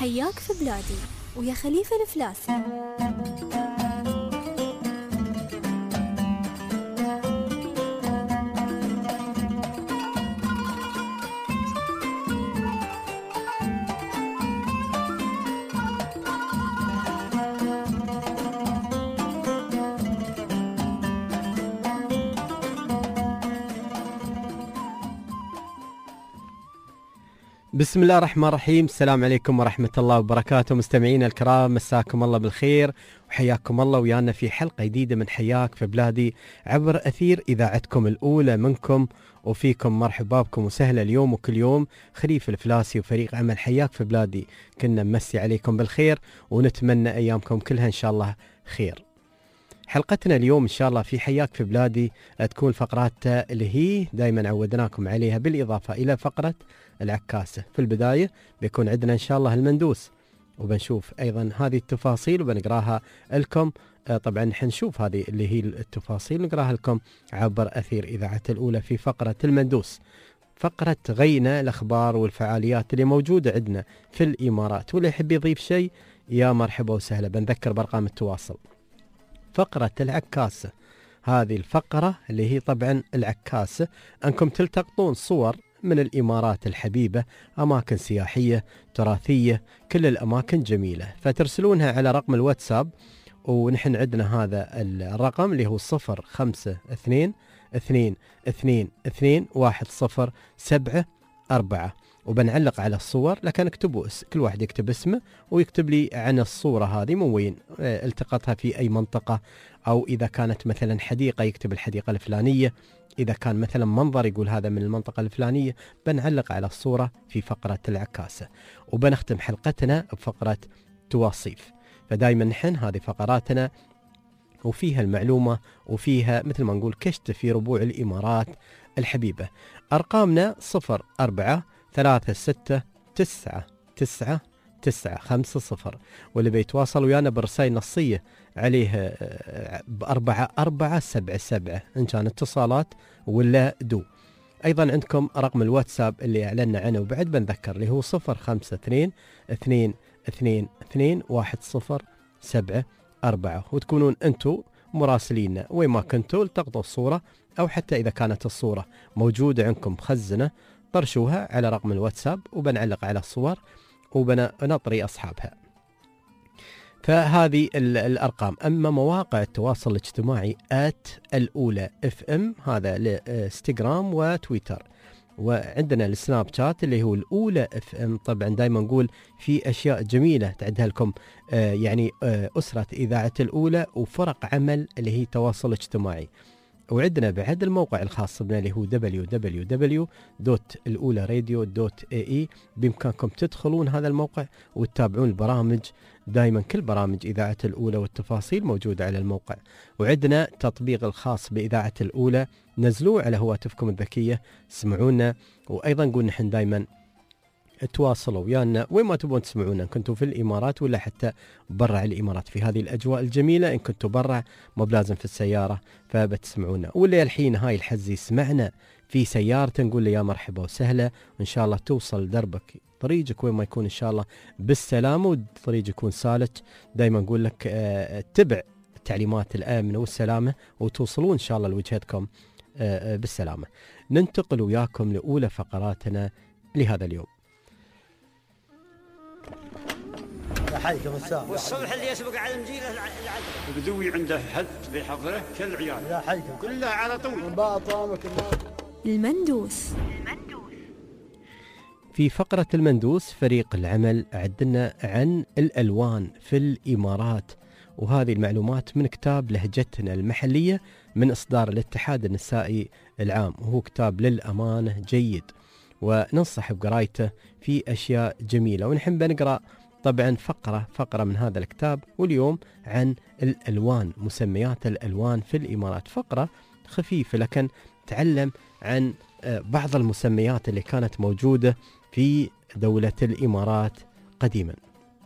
حياك في بلادي ويا خليفة الفلاسي. بسم الله الرحمن الرحيم. السلام عليكم ورحمة الله وبركاته مستمعينا الكرام، مساكم الله بالخير وحياكم الله ويانا في حلقة جديدة من حياك في بلادي عبر أثير إذاعتكم الأولى منكم وفيكم. مرحبا بكم وسهلا اليوم وكل يوم. خليفة الفلاسي وفريق عمل حياك في بلادي كنا نمسي عليكم بالخير ونتمنى أيامكم كلها إن شاء الله خير. حلقتنا اليوم إن شاء الله في حياك في بلادي تكون فقرات اللي هي دايما عودناكم عليها، بالإضافة إلى فقرة العكاسة. في البداية بيكون عندنا إن شاء الله المندوس، وبنشوف أيضا هذه التفاصيل وبنقراها لكم. طبعا حنشوف هذه اللي هي التفاصيل نقراها لكم عبر أثير إذاعة الأولى في فقرة المندوس. فقرة غينا الأخبار والفعاليات اللي موجودة عندنا في الإمارات، واللي يحب يضيف شيء يا مرحبا وسهلا. بنذكر بأرقام التواصل. فقرة العكاسة، هذه الفقرة اللي هي طبعا العكاسة أنكم تلتقطون صور من الإمارات الحبيبة، أماكن سياحية تراثية، كل الأماكن جميلة، فترسلونها على رقم الواتساب. ونحن عندنا هذا الرقم اللي هو 052-222-107، وبنعلق على الصور. لكن اكتبوا كل واحد يكتب اسمه ويكتب لي عن الصورة هذه، من وين التقطها، في أي منطقة، أو إذا كانت مثلا حديقة يكتب الحديقة الفلانية، إذا كان مثلا منظر يقول هذا من المنطقة الفلانية. بنعلق على الصورة في فقرة العكاسة، وبنختم حلقتنا بفقرة تواصيف. فدايما نحن هذه فقراتنا وفيها المعلومة وفيها مثل ما نقول كشت في ربوع الإمارات الحبيبة. أرقامنا 0436999950، واللي بيتواصل ويانا برسائل نصية عليه ب4477 إن كان اتصالات ولا دو. أيضا عندكم رقم الواتساب اللي أعلنا عنه وبعد بنذكر اللي هو 0522221074، وتكونون أنتم مراسلين وين ما كنتوا التقطوا الصورة، أو حتى إذا كانت الصورة موجودة عندكم مخزنة طرشوها على رقم الواتساب وبنعلق على الصور وبنطري أصحابها. فهذه الأرقام. أما مواقع التواصل الاجتماعي @الأولى FM، هذا لإنستغرام وتويتر، وعندنا السناب شات اللي هو الأولى FM. طبعا دايما نقول في أشياء جميلة تعدها لكم يعني أسرة إذاعة الأولى وفرق عمل اللي هي تواصل اجتماعي. وعندنا بعد الموقع الخاص بنا اللي هو www.الأولى-radio.ae. بإمكانكم تدخلون هذا الموقع وتتابعون البرامج. دائما كل برامج إذاعة الأولى والتفاصيل موجودة على الموقع. وعندنا تطبيق الخاص بإذاعة الأولى، نزلوه على هواتفكم الذكية، سمعونا. وأيضا نقول نحن دائما تواصلوا ويانا وين ما تبون تسمعونا، إن كنتوا في الإمارات ولا حتى برا الإمارات، في هذه الأجواء الجميلة. إن كنتوا برا مو بلازم في السيارة فبتسمعونا، واللي الحين هاي الحز يسمعنا في سيارته نقول له يا مرحبا وسهلا، وإن شاء الله توصل دربك طريقك وين ما يكون إن شاء الله بالسلامة، وطريق يكون سالك. دايما نقول لك اتبع التعليمات الآمنة والسلامة وتوصلون إن شاء الله لوجهتكم بالسلامة. ننتقل وياكم لأولى فقراتنا لهذا اليوم. حيكم الساعة والصبح اللي يسبق على المجيلة العدل بدوي عنده حد بحضره كالعيال يا حيكم كلها على طول. المندوس. في فقرة المندوس فريق العمل عدنا عن الألوان في الإمارات، وهذه المعلومات من كتاب لهجتنا المحلية من إصدار الاتحاد النسائي العام، وهو كتاب للأمانة جيد وننصح بقرايته في أشياء جميلة. ونحن بنقرأ طبعا فقرة من هذا الكتاب، واليوم عن الألوان، مسميات الألوان في الإمارات. فقرة خفيفة لكن تعلم عن بعض المسميات اللي كانت موجودة في دولة الإمارات قديما،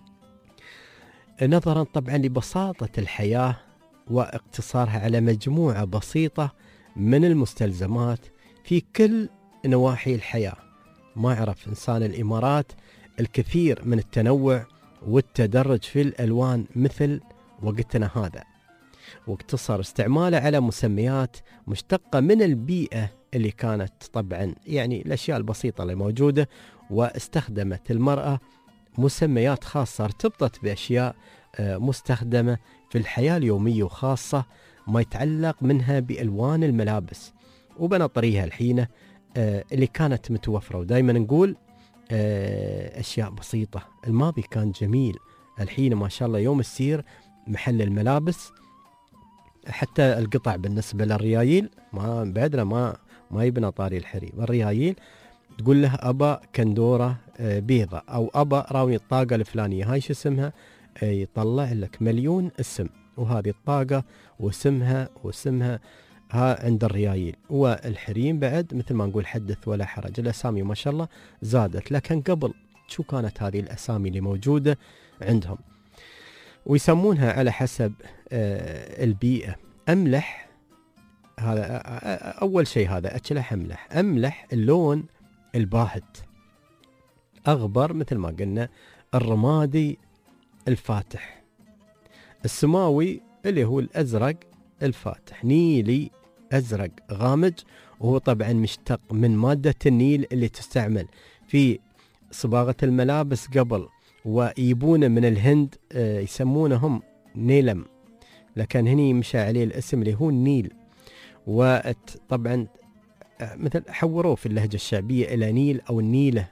نظرا طبعا لبساطة الحياة واقتصارها على مجموعة بسيطة من المستلزمات في كل نواحي الحياة. ما عرف إنسان الإمارات الكثير من التنوع والتدرج في الألوان مثل وقتنا هذا، واقتصر استعماله على مسميات مشتقة من البيئة اللي كانت طبعا يعني الأشياء البسيطة اللي موجودة، واستخدمت المرأة مسميات خاصة ارتبطت بأشياء مستخدمة في الحياة اليومية، وخاصة ما يتعلق منها بألوان الملابس وبناطريها الحينة اللي كانت متوفرة. ودائما نقول أشياء بسيطة، الماضي كان جميل، الحين ما شاء الله يوم السير محل الملابس حتى القطع بالنسبة للريايل ما بعدنا ما يبنى طاري الحريم. الريايل تقول له أبا كندورة بيضة أو أبا راوي الطاقة الفلانية، هاي شو اسمها؟ يطلع لك مليون اسم، وهذه الطاقة واسمها ها عند الريايل. والحريم بعد مثل ما نقول حدث ولا حرج، الأسامي ما شاء الله زادت، لكن قبل شو كانت هذه الأسامي اللي موجودة عندهم؟ ويسمونها على حسب البيئة. أملح، هذا أول شيء، هذا أكله أملح اللون الباهت. أغبر مثل ما قلنا الرمادي الفاتح. السماوي اللي هو الأزرق الفاتح. نيلي أزرق غامج، وهو طبعا مشتق من مادة النيل اللي تستعمل في صباغة الملابس قبل، ويبونه من الهند يسمونهم نيلم، لكن هني مشى عليه الاسم اللي هو النيل. وطبعا مثل حوروه في اللهجة الشعبية إلى نيل أو النيلة،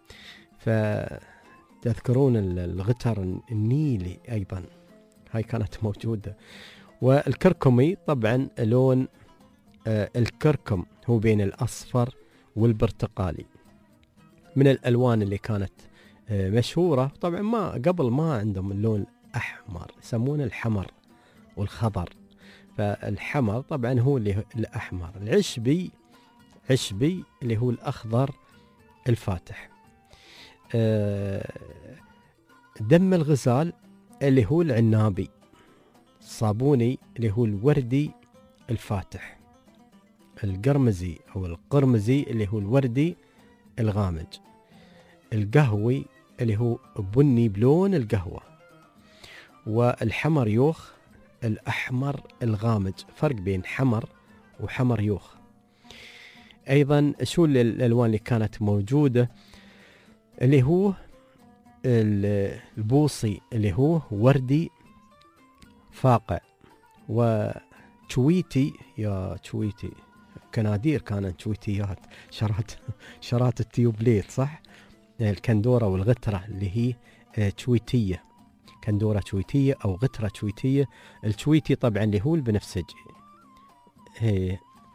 فتذكرون الغتر النيلي أيضا هاي كانت موجودة. والكركمي طبعا لون الكركم هو بين الأصفر والبرتقالي، من الألوان اللي كانت مشهورة. طبعا ما قبل ما عندهم اللون الأحمر، يسمونه الحمر والخضر، فالحمر طبعا هو اللي الأحمر. العشبي اللي هو الأخضر الفاتح. دم الغزال اللي هو العنابي. الصابوني اللي هو الوردي الفاتح. القرمزي أو القرمزي اللي هو الوردي الغامج. القهوي اللي هو بني بلون القهوة. والحمر يوخ الأحمر الغامج، فرق بين حمر وحمر يوخ. أيضا شو الألوان اللي كانت موجودة؟ اللي هو البوصي اللي هو وردي فاقع. وشويتي، يا شويتي كنادير كانت شويتيات، شرات التيوبليت صح؟ الكندورة والغترة اللي هي شويتية، كندورة شويتية أو غترة شويتية. الشويتي طبعا اللي هو البنفسجي، هي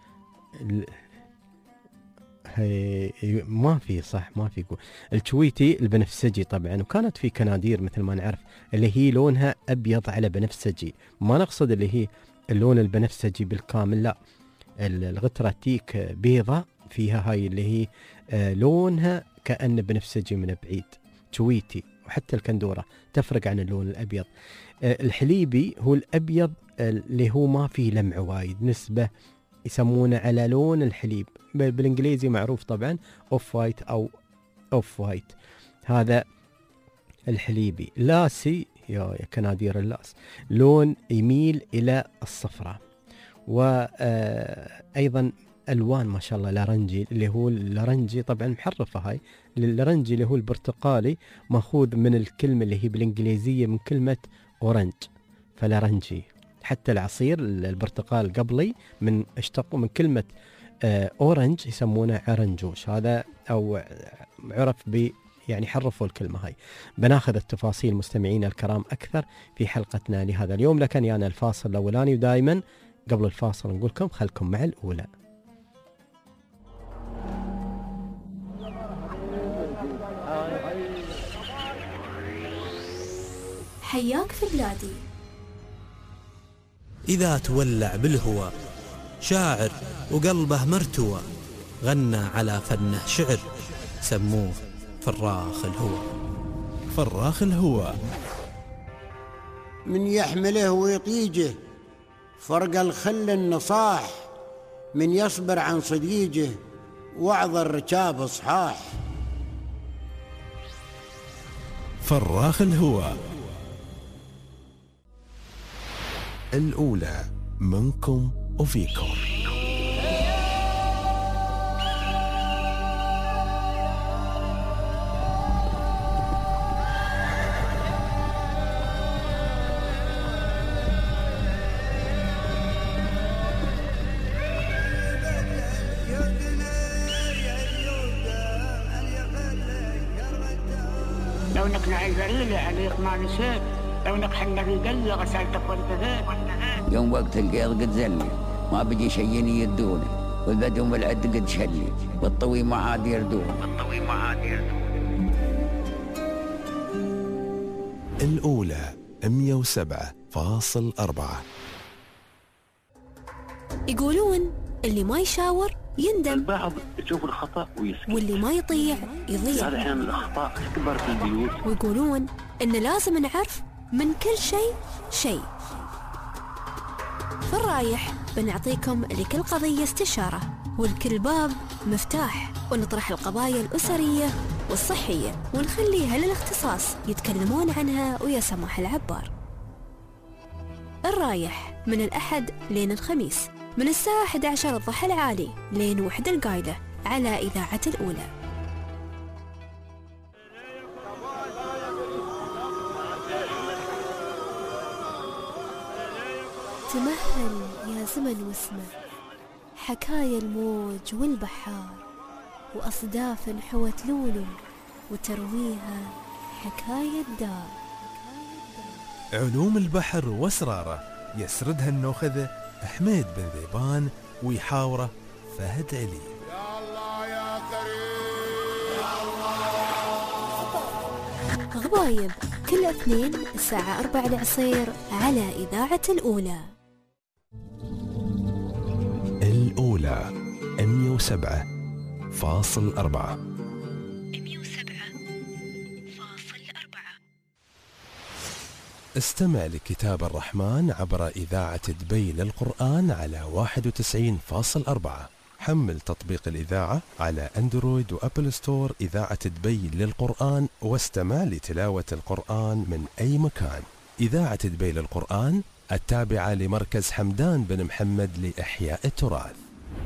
ما في صح، ما في يقول الشويتي البنفسجي طبعا. وكانت في كنادير مثل ما نعرف اللي هي لونها أبيض على بنفسجي، ما نقصد اللي هي اللون البنفسجي بالكامل، لا، الغترة تيك بيضة فيها هاي اللي هي لونها كأن بنفسجي من بعيد، شويتي. وحتى الكندورة تفرق عن اللون الأبيض. الحليبي هو الأبيض اللي هو ما فيه لمع وايد، نسبة يسمونه على لون الحليب، بالإنجليزي معروف طبعا أوف وايت أو أوف وايت، هذا الحليبي. لاسي، يا كنادير اللاس، لون يميل إلى الصفراء. وأيضا ألوان ما شاء الله لارنجي، اللي هو اللارنجي طبعا محرفة هاي، اللارنجي اللي هو البرتقالي مأخوذ من الكلمة اللي هي بالإنجليزية من كلمة أورنج، فلارنجي. حتى العصير البرتقال قبلي من اشتقوا من كلمة أورنج، يسمونه عرنجوش، هذا أو عرف ب يعني حرفوا الكلمة هاي. بناخذ التفاصيل مستمعين الكرام أكثر في حلقتنا لهذا اليوم، لكن يعني الفاصل الأولاني، ودائما قبل الفاصل نقول لكم خلكم مع الأولى. حياك في بلادي. إذا تولع بالهوى شاعر وقلبه مرتوى، غنى على فنه شعر، سموه فراخ الهوى. فراخ الهوى من يحمله ويطيجه فرق الخل النصاح، من يصبر عن صديجه وعظ الركاب صحاح. فراخ الهوى. الأولى منكم وفيكم. لو انك نعيز ريلي عليك ما نسيت، لو انك حنا في قلي غسلتك وانت ذاك. يوم وقت القيض قد زلي، ما بقي شيء يدوني، والبدو والعد قد شلي، والطوي ما عاد يردون. الأولى 107.4. يقولون اللي ما يشاور يندم، البعض يشوف الخطأ ويسكت، واللي ما يطيع يضيع. هذا أحيانا الأخطاء تكبر في البيوت. ويقولون إن لازم نعرف من كل شيء. في الرايح بنعطيكم لكل قضية استشارة، ولكل باب مفتاح، ونطرح القضايا الأسرية والصحية، ونخليها للاختصاص يتكلمون عنها ويا سماح العبار. الرايح من الأحد لين الخميس من الساعة 11 الضحى العالي لين 1 القايلة على إذاعة الأولى. تمهل يا زمن واسمع حكايا الموج والبحار، وأصداف حوت لولو وترويها حكاية الدار. علوم البحر واسراره يسردها النوخذة حميد بن ذيبان، ويحاوره فهد علي. يا الله يا كريم يا الله. غبايب كل اثنين الساعة 4 العصير على إذاعة الأولى. الأولى 107.4. استمع لكتاب الرحمن عبر إذاعة دبي للقرآن على 91.4. حمل تطبيق الإذاعة على أندرويد وأبل ستور إذاعة دبي للقرآن، واستمع لتلاوة القرآن من أي مكان. إذاعة دبي للقرآن التابعة لمركز حمدان بن محمد لإحياء التراث.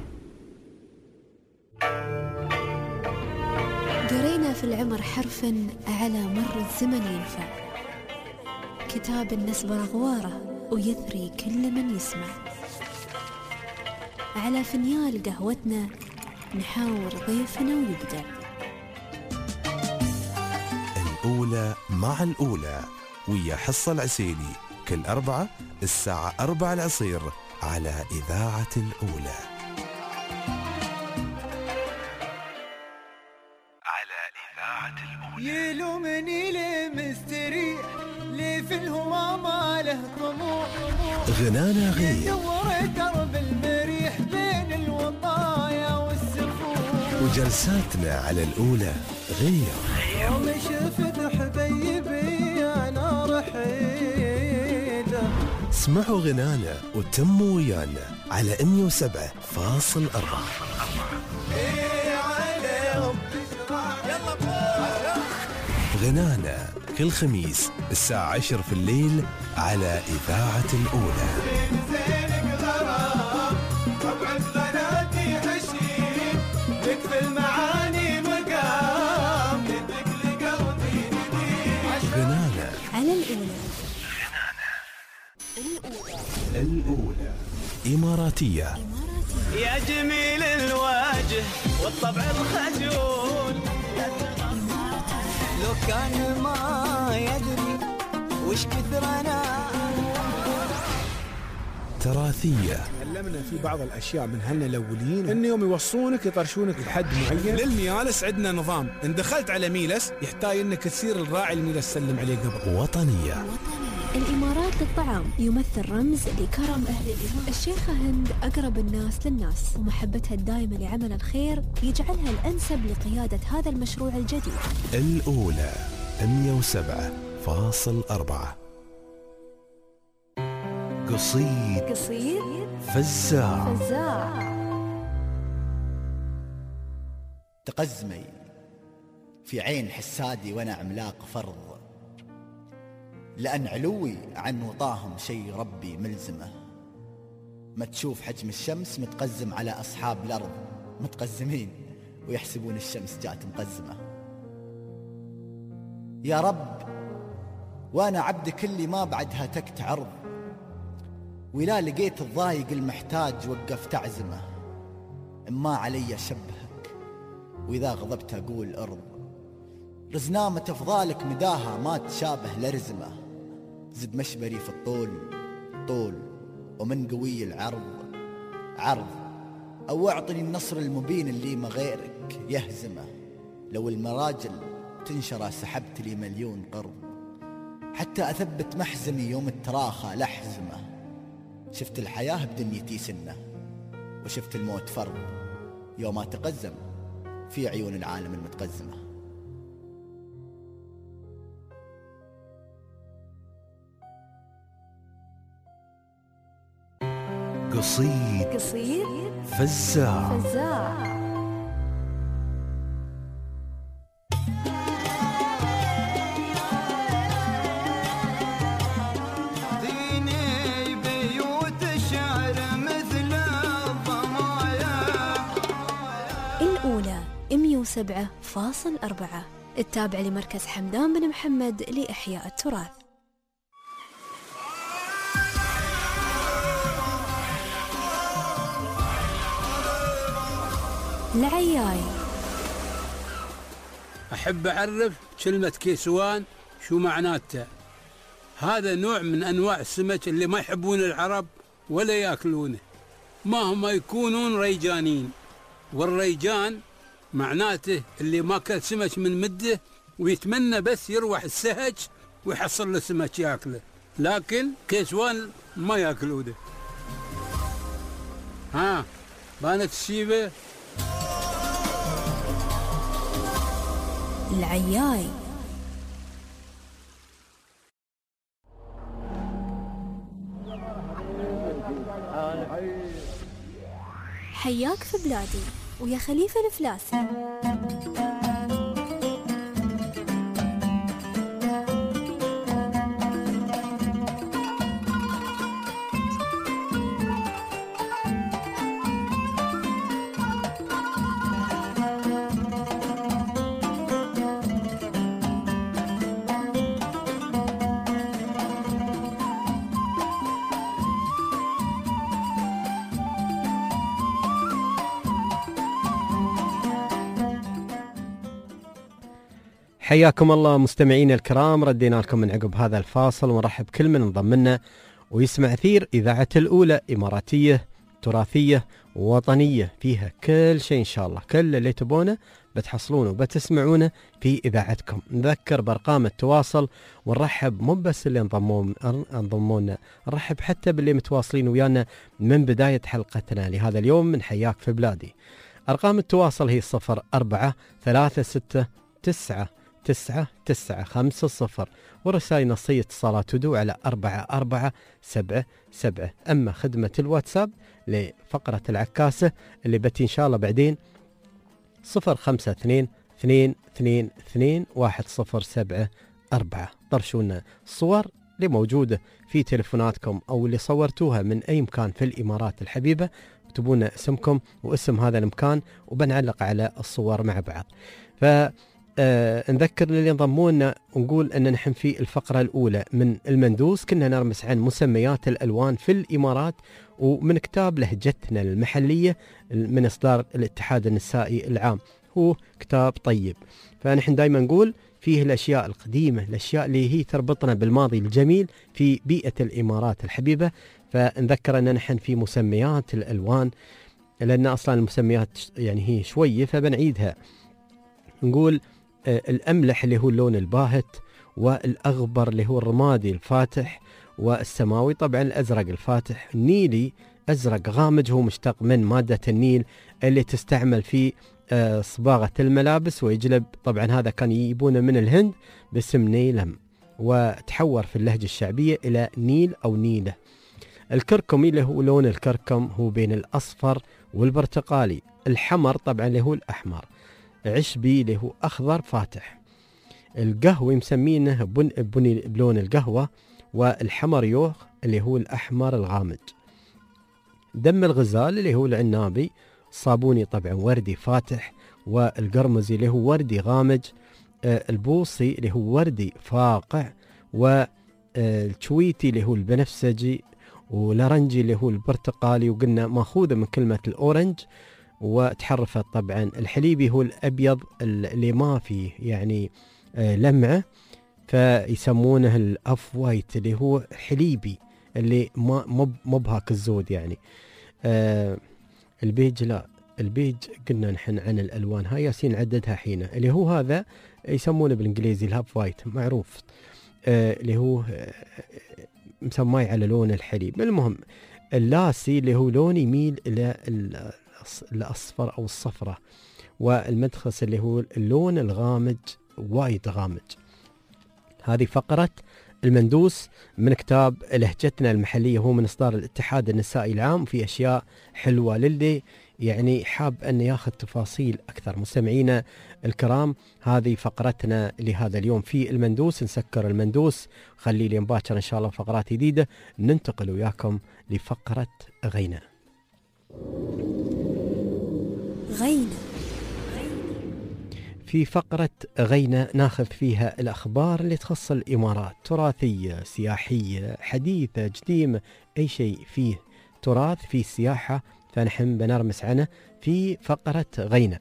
قرينا في العمر حرفا على مر الزمن ينفع، كتاب النسب رغواره ويثري كل من يسمع. على فنيال قهوتنا نحاور ضيفنا ويبدع. الأولى مع الأولى ويا حصة العسيلي كل أربعة الساعة 4 العصير على إذاعة الأولى. يلومني ليه مستريح، ليه في الهوى ما له طموح، غنانا غير يدور درب المريح بين الوطايا والسفوح، وجلساتنا على الأولى غير. يوم شفت حبيبي أنا رحيله. اسمعوا غنانا وتموا ويانا على 107.4. غنانا كل خميس الساعة 10 في الليل على إذاعة الأولى. غنانا على الأولى. الأولى إماراتية. يا جميل الوجه والطبع الخجول، لو كان ما يدري وش كثر انا. تراثية. تعلمنا في بعض الاشياء من هن الاولين ان يوم يوصونك يطرشونك لحد معين. للميالس عندنا نظام، ان دخلت على ميلس يحتاج انك تصير الراعي الميلس سلم عليه قبل. وطنية. الإمارات للطعام يمثل رمز لكرم أهل الإمارات. الشيخة هند أقرب الناس للناس، ومحبتها الدائمة لعمل الخير يجعلها الأنسب لقيادة هذا المشروع الجديد. الأولى 107.4. قصيد فزاع. تقزمي في عين حسادي وانا عملاق فرض، لأن علوي عن وطاهم شي ربي ملزمه. ما تشوف حجم الشمس متقزم على أصحاب الأرض متقزمين ويحسبون الشمس جات مقزمة. يا رب وأنا عبدك اللي ما بعدها تكت عرض، ولا لقيت الضايق المحتاج وقفت أعزمه. إما علي شبهك وإذا غضبت أقول أرض، رزنامة أفضالك مداها ما تشابه لرزمة. زد مشبري في الطول طول ومن قوي العرض عرض، أو أعطني النصر المبين اللي ما غيرك يهزمه. لو المراجل تنشر سحبت لي 1,000,000 قرض، حتى أثبت محزمي يوم التراخى لحزمه. شفت الحياة بدنيتي سنة وشفت الموت فرض، يوم أتقزم في عيون العالم المتقزمة. قصيد فزاع. ديني بيوت الشعر مثل الضمايا. الأولى 107.4 التابع لمركز حمدان بن محمد لإحياء التراث. العياي. أحب أعرف كلمة كيسوان شو معناتها. هذا نوع من أنواع السمك اللي ما يحبون العرب ولا يأكلونه، ما هم يكونون ريجانين. والريجان معناته اللي ما كل سمك من مده ويتمنى بس يروح السهج ويحصل له سمك يأكله، لكن كيسوان ما يأكلونه. ها بانت الشيبة. العياي. حياك في بلادي ويا خليفة الفلاسي. حياكم الله مستمعين الكرام، ردينا لكم من عقب هذا الفاصل ونرحب كل من انضم لنا ويسمع أثير إذاعة الأولى، إماراتية تراثية وطنية، فيها كل شيء إن شاء الله. كل اللي تبونه بتحصلونه وبتسمعونه في إذاعتكم. نذكر بأرقام التواصل ونرحب مو بس اللي انضمونا، نرحب حتى باللي متواصلين ويانا من بداية حلقتنا لهذا اليوم من حياك في بلادي. أرقام التواصل هي 0436999950 ورسائل نصية اتصالات تدو على 4477. أما خدمة الواتساب لفقرة العكاسة اللي بتي إن شاء الله بعدين 0522221074. طرشونا الصور اللي موجودة في تلفوناتكم أو اللي صورتوها من أي مكان في الإمارات الحبيبة، اكتبونا اسمكم واسم هذا المكان وبنعلق على الصور مع بعض. نذكر للي انضمونا ونقول أن نحن في الفقرة الأولى من المندوس كنا نرمس عن مسميات الألوان في الإمارات، ومن كتاب لهجتنا المحلية من إصدار الاتحاد النسائي العام، هو كتاب طيب. فنحن دايما نقول فيه الأشياء القديمة، الأشياء اللي هي تربطنا بالماضي الجميل في بيئة الإمارات الحبيبة. فنذكر أن نحن في مسميات الألوان، لأن أصلا المسميات يعني هي شوية فبنعيدها. نقول الأملح اللي هو اللون الباهت، والأغبر اللي هو الرمادي الفاتح، والسماوي طبعا الأزرق الفاتح. النيلي أزرق غامج، هو مشتق من مادة النيل اللي تستعمل في صباغة الملابس ويجلب. طبعا هذا كان يجيبونه من الهند باسم نيلم، وتحور في اللهجة الشعبية إلى نيل أو نيلة. الكركمي اللي هو لون الكركم، هو بين الأصفر والبرتقالي. الحمر طبعا اللي هو الأحمر. عشبي اللي هو أخضر فاتح. القهوي مسمينه بني بلون القهوة، والحمر يوخ اللي هو الأحمر الغامج. دم الغزال اللي هو العنابي، الصابوني طبعا وردي فاتح، والقرمزي اللي هو وردي غامج، البوصي اللي هو وردي فاقع، والشويتي اللي هو البنفسجي، ولارنجي اللي هو البرتقالي، وقلنا ماخوذة من كلمة الأورنج. وتحرفت طبعا الحليبي هو الأبيض اللي ما فيه يعني لمعة، فيسمونه الأف وايت اللي هو حليبي اللي ما بهاك الزود يعني. البيج لا، البيج قلنا نحن عن الألوان هاي ياسين عددها حين، اللي هو هذا يسمونه بالإنجليزي الهاف وايت معروف، اللي هو مسماي على لون الحليب. المهم اللاسي اللي هو لون يميل إلى الأصفر أو الصفرة، والمدخس اللي هو اللون الغامج وايد غامج. هذه فقرة المندوس من كتاب لهجتنا المحلية، هو من إصدار الاتحاد النسائي العام، في أشياء حلوة للي يعني حاب أن ياخذ تفاصيل أكثر. مستمعينا الكرام، هذه فقرتنا لهذا اليوم في المندوس. نسكر المندوس، خلي لي مباشر إن شاء الله فقرات جديدة. ننتقل وياكم لفقرة غينة. غينة. في فقرة غينة ناخذ فيها الأخبار اللي تخص الإمارات، تراثية، سياحية، حديثة، قديمة، أي شيء فيه تراث، فيه سياحة، فنحن بنرمس عنه في فقرة غينة.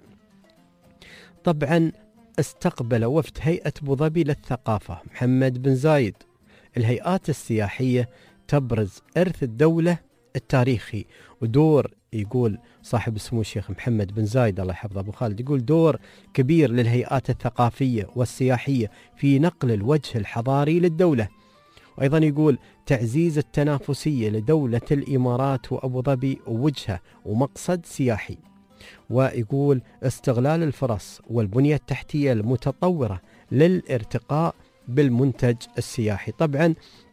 طبعا استقبل وفد هيئة أبو ظبي للثقافة محمد بن زايد. الهيئات السياحية تبرز إرث الدولة التاريخي ودور، يقول صاحب السمو الشيخ محمد بن زايد الله يحفظه أبو خالد، يقول دور كبير للهيئات الثقافية والسياحية في نقل الوجه الحضاري للدولة. وأيضا يقول تعزيز التنافسية لدولة الإمارات وأبو ظبي وجهة ومقصد سياحي. ويقول استغلال الفرص والبنية التحتية المتطورة للارتقاء بالمنتج السياحي. طبعا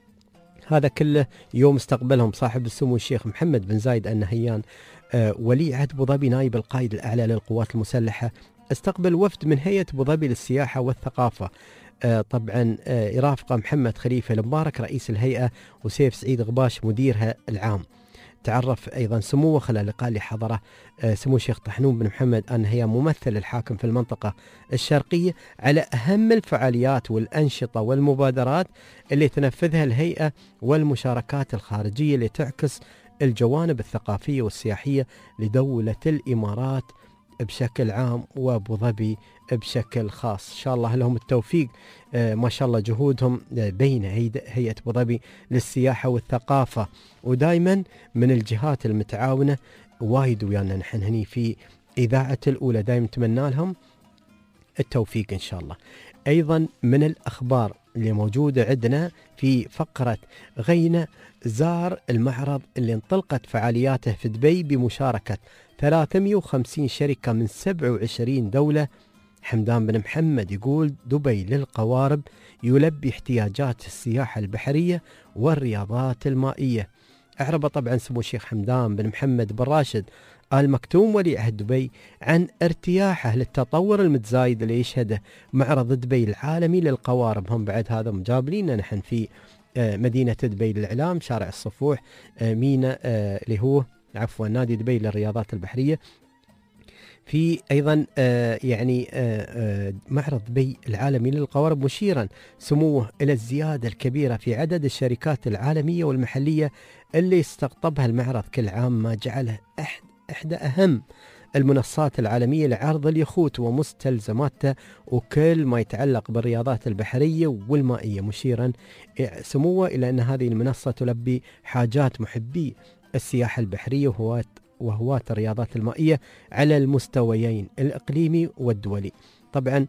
هذا كله يوم استقبلهم صاحب السمو الشيخ محمد بن زايد آل نهيان ولي عهد أبو ظبي نائب القائد الأعلى للقوات المسلحة، استقبل وفد من هيئة أبو ظبي للسياحة والثقافة. طبعا يرافقه محمد خليفة المبارك رئيس الهيئة، وسيف سعيد غباش مديرها العام. تعرف أيضا سموه خلال لقاء اللي حضره سمو الشيخ طحنون بن محمد آل نهيان ممثل الحاكم في المنطقة الشرقية على أهم الفعاليات والأنشطة والمبادرات اللي تنفذها الهيئة والمشاركات الخارجية اللي تعكس الجوانب الثقافية والسياحية لدولة الإمارات بشكل عام وأبو ظبي بشكل خاص. إن شاء الله لهم التوفيق، ما شاء الله جهودهم بين هيئة أبو ظبي للسياحة والثقافة، ودائما من الجهات المتعاونة وايد ويانا نحن هني في إذاعة الأولى، دائما نتمنى لهم التوفيق إن شاء الله. أيضا من الأخبار اللي موجودة عندنا في فقرة غينة، زار المعرض اللي انطلقت فعالياته في دبي بمشاركة 350 شركة من 27 دولة. حمدان بن محمد يقول دبي للقوارب يلبي احتياجات السياحة البحرية والرياضات المائية. أعرب طبعا سمو الشيخ حمدان بن محمد بن راشد آل مكتوم ولي عهد دبي عن ارتياحه للتطور المتزايد اللي يشهده معرض دبي العالمي للقوارب. هم بعد هذا مجابلين نحن في مدينة دبي للإعلام، شارع الصفوح، مينا اللي هو عفوا نادي دبي للرياضات البحرية. في أيضا يعني معرض دبي العالمي للقوارب، مشيرا سموه إلى الزيادة الكبيرة في عدد الشركات العالمية والمحلية اللي استقطبها المعرض كل عام، ما جعله إحدى أهم المنصات العالمية لعرض اليخوت ومستلزماته وكل ما يتعلق بالرياضات البحرية والمائية، مشيرا سموه إلى أن هذه المنصة تلبي حاجات محبي السياحة البحرية وهواة الرياضات المائية على المستويين الإقليمي والدولي. طبعا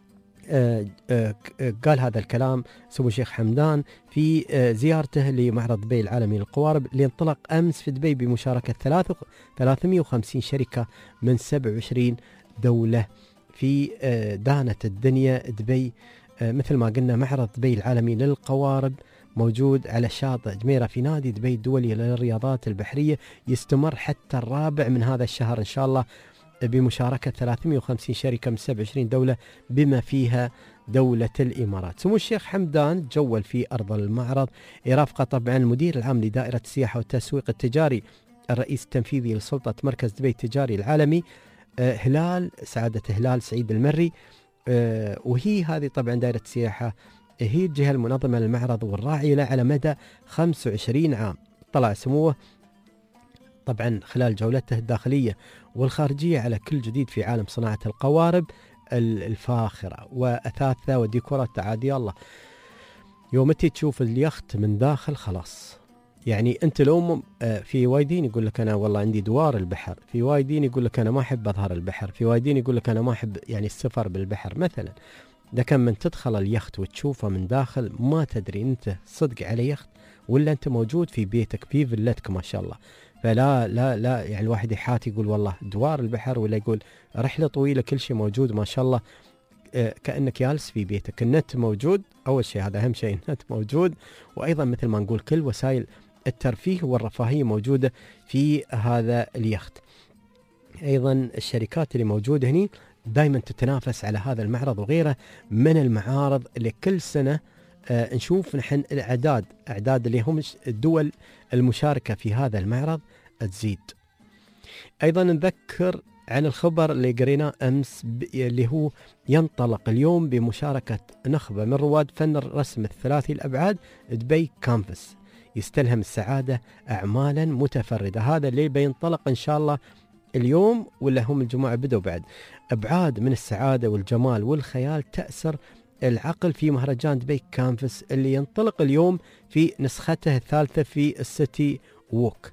قال هذا الكلام سمو الشيخ حمدان في زيارته لمعرض دبي العالمي للقوارب اللي انطلق أمس في دبي بمشاركة 350 شركة من 27 دولة في دانة الدنيا دبي. مثل ما قلنا معرض دبي العالمي للقوارب موجود على شاطئ جميرة في نادي دبي الدولي للرياضات البحرية، يستمر حتى 4 من هذا الشهر إن شاء الله. بمشاركة 350 شركة من 27 دولة بما فيها دولة الإمارات. سمو الشيخ حمدان جول في أرض المعرض يرافقه طبعا المدير العام لدائرة السياحة والتسويق التجاري الرئيس التنفيذي لسلطة مركز دبي التجاري العالمي سعادة هلال سعيد المري. وهي هذه طبعا دائرة السياحة هي الجهة المنظمة للمعرض والراعية له على مدى 25 عام. طلع سموه طبعا خلال جولته الداخلية والخارجية على كل جديد في عالم صناعة القوارب الفاخرة وأثاثها وديكورات. تعادي الله يوم تشوف اليخت من داخل خلاص، يعني أنت لو في وايدين يقول لك أنا والله عندي دوار البحر، في وايدين يقول لك أنا ما أحب أظهر البحر، في وايدين يقول لك أنا ما أحب يعني السفر بالبحر مثلا. لكن من تدخل اليخت وتشوفه من داخل ما تدري أنت صدق على يخت ولا أنت موجود في بيتك في فيلتك ما شاء الله. فلا لا لا يعني الواحد يحاتي يقول والله دوار البحر، ولا يقول رحلة طويلة كل شيء موجود ما شاء الله، كأنك جالس في بيتك. النت موجود أول شيء، هذا أهم شيء، النت موجود، وأيضا مثل ما نقول كل وسائل الترفيه والرفاهية موجودة في هذا اليخت. أيضا الشركات اللي موجودة هني دائما تتنافس على هذا المعرض وغيره من المعارض اللي كل سنة نشوف نحن أعداد اللي هم الدول المشاركة في هذا المعرض تزيد. أيضا نذكر عن الخبر اللي قريناه أمس اللي هو ينطلق اليوم بمشاركة نخبة من رواد فن الرسم الثلاثي الأبعاد دبي كانفاس يستلهم السعادة أعمالا متفردة. هذا اللي بينطلق إن شاء الله اليوم، ولا هم الجماعة بدوا بعد. أبعاد من السعادة والجمال والخيال تأثر العقل في مهرجان دبي كانفاس اللي ينطلق اليوم في نسخته الثالثة في السيتي ووك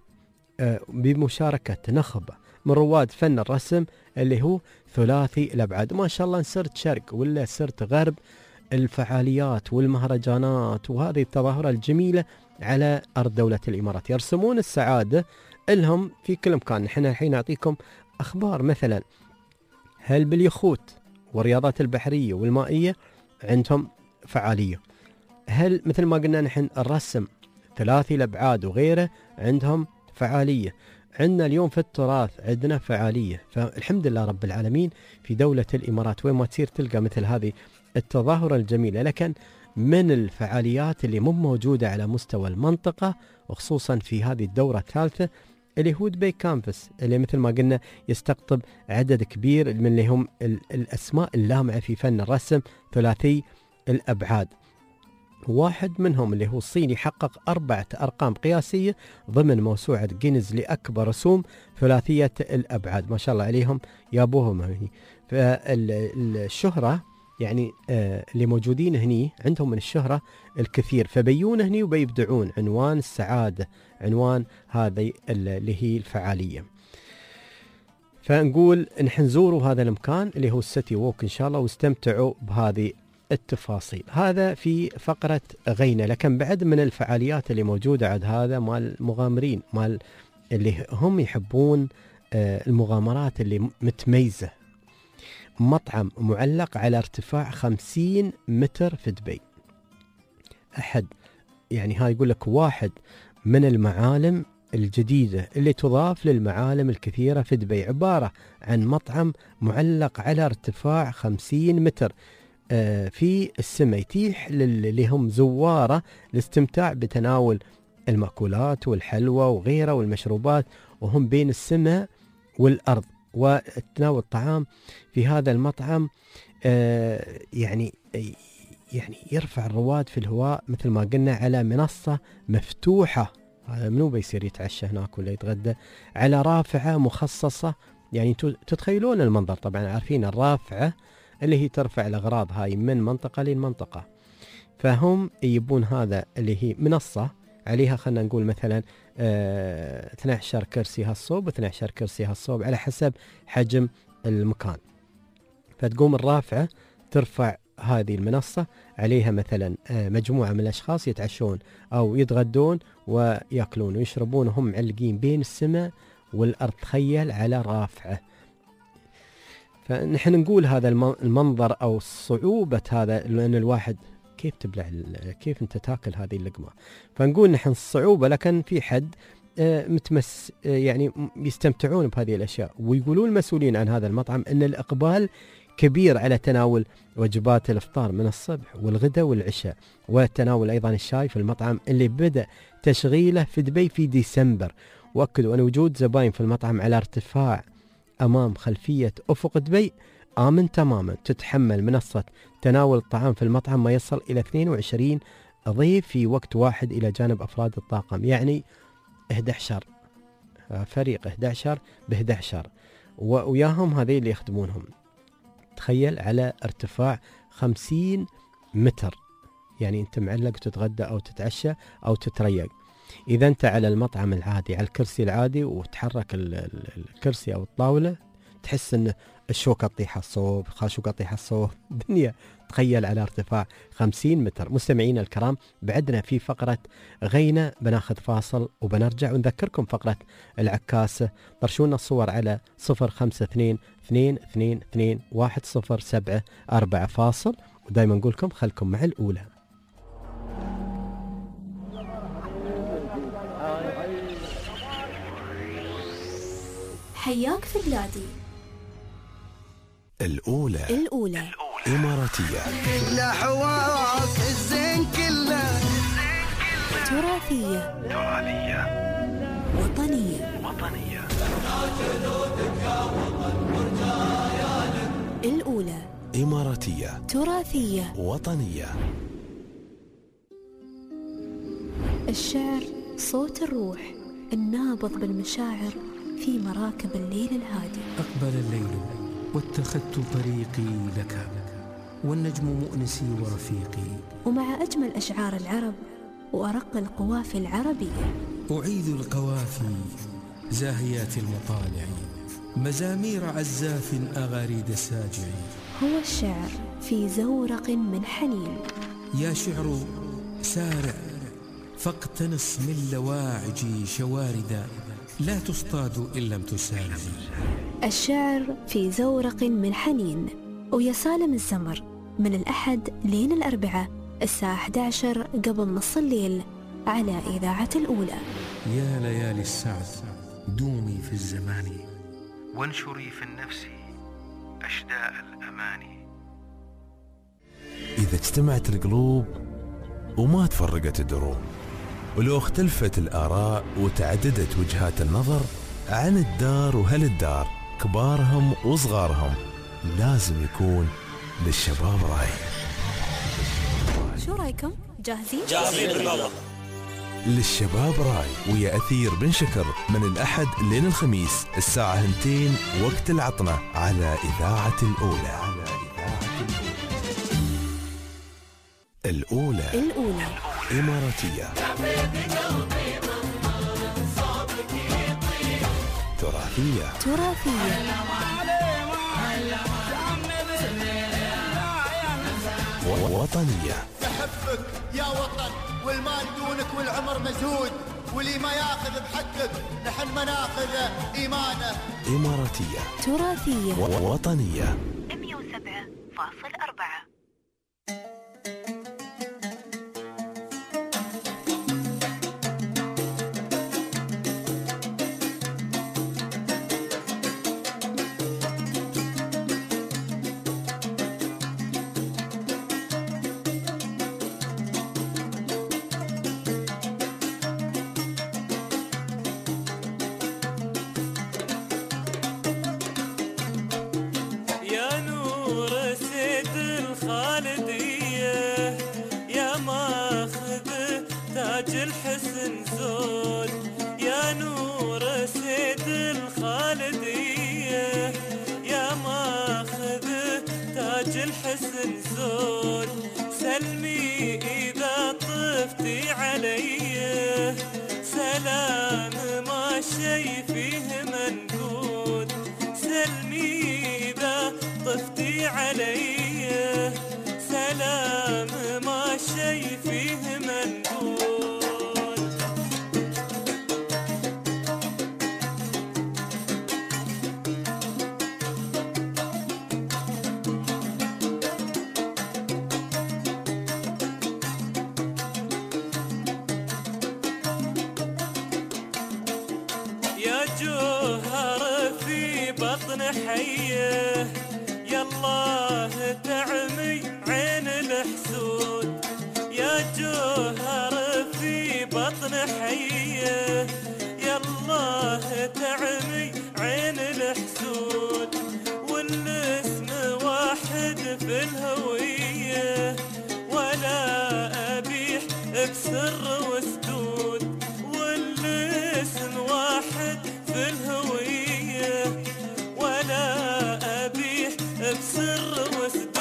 بمشاركة نخبة من رواد فن الرسم اللي هو ثلاثي الأبعاد. ما شاء الله صرت شرق ولا صرت غرب الفعاليات والمهرجانات وهذه التظاهرة الجميلة على أرض دولة الإمارات. يرسمون السعادة لهم في كل مكان. نحن الحين نعطيكم أخبار مثلا هل باليخوت والرياضات البحرية والمائية عندهم فعالية، هل مثل ما قلنا نحن الرسم ثلاثي الأبعاد وغيره عندهم فعالية، عندنا اليوم في التراث عندنا فعالية. فالحمد لله رب العالمين في دولة الإمارات وين ما تصير تلقى مثل هذه التظاهرة الجميلة. لكن من الفعاليات اللي مو موجودة على مستوى المنطقة وخصوصا في هذه الدورة الثالثة اللي هو دبي كانفاس اللي مثل ما قلنا يستقطب عدد كبير من اللي هم الأسماء اللامعة في فن الرسم ثلاثي الأبعاد. واحد منهم اللي هو الصيني حقق 4 أرقام قياسية ضمن موسوعة جينيز لأكبر رسوم ثلاثية الأبعاد. ما شاء الله عليهم يابوهم هني. فالشهرة يعني اللي موجودين هني عندهم من الشهرة الكثير، فبيون هني وبيبدعون عنوان السعادة، عنوان هذه اللي هي الفعالية. فنقول نحن نزوروا هذا المكان اللي هو السيتي ووك إن شاء الله واستمتعوا بهذه التفاصيل. هذا في فقرة غينة. لكن بعد من الفعاليات اللي موجودة عند هذا مال المغامرين، مال اللي هم يحبون المغامرات اللي متميزة، مطعم معلق على ارتفاع 50 متر في دبي. أحد يعني هاي يقول لك واحد من المعالم الجديدة اللي تضاف للمعالم الكثيرة في دبي، عبارة عن مطعم معلق على ارتفاع 50 متر في السماء، يتيح اللي هم زواره الاستمتاع بتناول المأكولات والحلوى وغيرها والمشروبات وهم بين السماء والأرض، وتناول الطعام في هذا المطعم يعني يرفع الرواد في الهواء مثل ما قلنا على منصة مفتوحة. هذا منو بيصير يتعشى هناك ولا يتغدى على رافعة مخصصة. يعني تتخيلون المنظر، طبعا عارفين الرافعة اللي هي ترفع الأغراض هاي من منطقة لمنطقة. فهم يبون هذا اللي هي منصة عليها خلنا نقول مثلا 12 كرسي هالصوب 12 كرسي هالصوب على حسب حجم المكان. فتقوم الرافعة ترفع هذه المنصة عليها مثلا مجموعة من الأشخاص يتعشون أو يتغدون ويأكلون ويشربون وهم معلقين بين السماء والأرض، تخيل على رافعة. فنحن نقول هذا المنظر أو صعوبة هذا، لأن الواحد كيف تبلع كيف أنت تاكل هذه اللقمة، فنقول نحن الصعوبة. لكن في حد يعني يستمتعون بهذه الأشياء. ويقولون المسؤولين عن هذا المطعم أن الإقبال كبير على تناول وجبات الإفطار من الصبح والغداء والعشاء، وتناول أيضا الشاي في المطعم اللي بدأ تشغيله في دبي في ديسمبر. وأكدوا أن وجود زباين في المطعم على ارتفاع أمام خلفية أفق دبي آمن تماما. تتحمل منصة تناول الطعام في المطعم ما يصل إلى 22 ضيف في وقت واحد إلى جانب أفراد الطاقم، يعني 11 فريق، 11 ب11 وياهم هذين اللي يخدمونهم. تخيل على ارتفاع 50 متر، يعني أنت معلق وتتغدى أو تتعشى أو تتريق. إذا أنت على المطعم العادي على الكرسي العادي وتحرك الكرسي أو الطاولة تحس أن الشوكة تطيح الصوب، خاشوكة تطيح الصوب دنيا. تخيل على ارتفاع 50 متر. مستمعين الكرام، بعدنا في فقرة غينة بناخذ فاصل وبنرجع ونذكركم فقرة العكاسة. طرشونا الصور على 0522221074 فاصل، ودايما نقولكم خلكم مع الأولى. حياك في بلادي. الأولى إماراتية. كله حواك الزين كله. تراثية. وطنية. الأولى إماراتية، تراثية، وطنية. الشعر صوت الروح النابض بالمشاعر في مراكب الليل الهادي. أقبل الليل واتخذت طريقي لك، والنجم مؤنسي ورفيقي. ومع أجمل أشعار العرب وأرق القوافي العربية أعيد القوافي زاهيات المطالع، مزامير عزاف أغاريد ساجع. هو الشعر في زورق من حنين. يا شعر سارع فاقتنص من لواعج شوارد، لا تصطاد إن لم تسارع. الشعر في زورق من حنين، ويا سالم الزمر من الأحد لين الأربعاء الساعة 11 قبل نص الليل على إذاعة الأولى. يا ليالي السعد دومي في الزمان، وانشري في النفس أشداء الأماني. إذا اجتمعت القلوب وما تفرقت الدروب، ولو اختلفت الآراء وتعددت وجهات النظر عن الدار وهل الدار، كبارهم وصغارهم، لازم يكون للشباب راي. شو رايكم؟ جاهزين؟ جاهزين بالمرة. للشباب راي ويا أثير بن شكر من الأحد لين الخميس الساعة 2 وقت العطنة على إذاعة الأولى. الأولى إماراتية، تراثية، وطنية. نحبك يا وطن، والمال دونك والعمر مزهود، واللي ما ياخذ بحقك نحن ما ناخذ إيمانه. إماراتية، تراثية، وطنية. 107.4. الحسن زود يا نور سيد الخالدية، يا ماخذ تاج الحسن زود. سلمي إذا طفتي علي، سلام ما شي فيه منقود. سلمي إذا طفتي علي، سلام ما شي فيه منقود. بطن حيه يالله تعمي عين الحسود يا جوهر في بطن حيه يالله تعمي عين الحسود والاسم واحد في الهويه ولا أبيح بسر وسدود والاسم واحد في الهوية ولا أبيح بسر وسدود.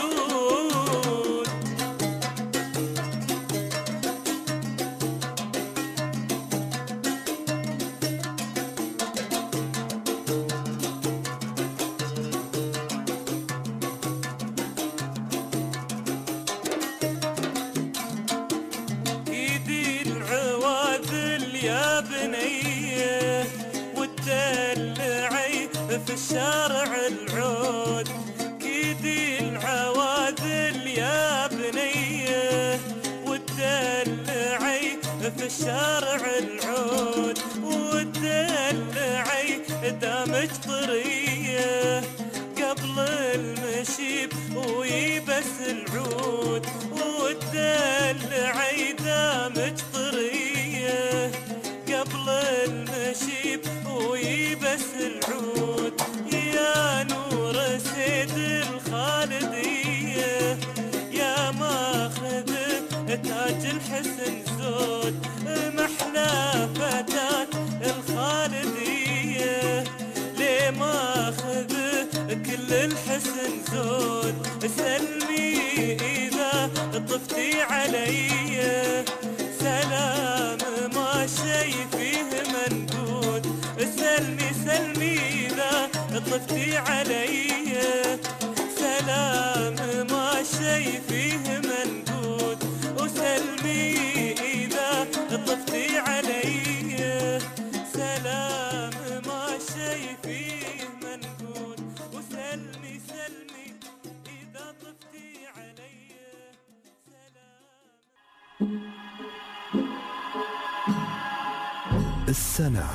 يا بنيه والدلعي في الشارع العود كيدي العواذل يا بنيه والدلعي في الشارع العود والدلعي دامج طريه قبل المشيب ويبس العود والدلعي دامج طريه قبل المشيب ويبس العود يا نور سيد الخالدية يا ماخذ تاج الحسن زود محلى فتاة الخالدية ليه ماخذ كل الحسن زود سلمي إذا طفتي علي سلام ما شي فيه منقود سلمي سلمي إذا طفتي علي سلام ما شي فيه منقود وسلمي إذا طفتي علي سلام ما شي فيه منقود وسلمي سلمي إذا طفتي علي سلام. السنة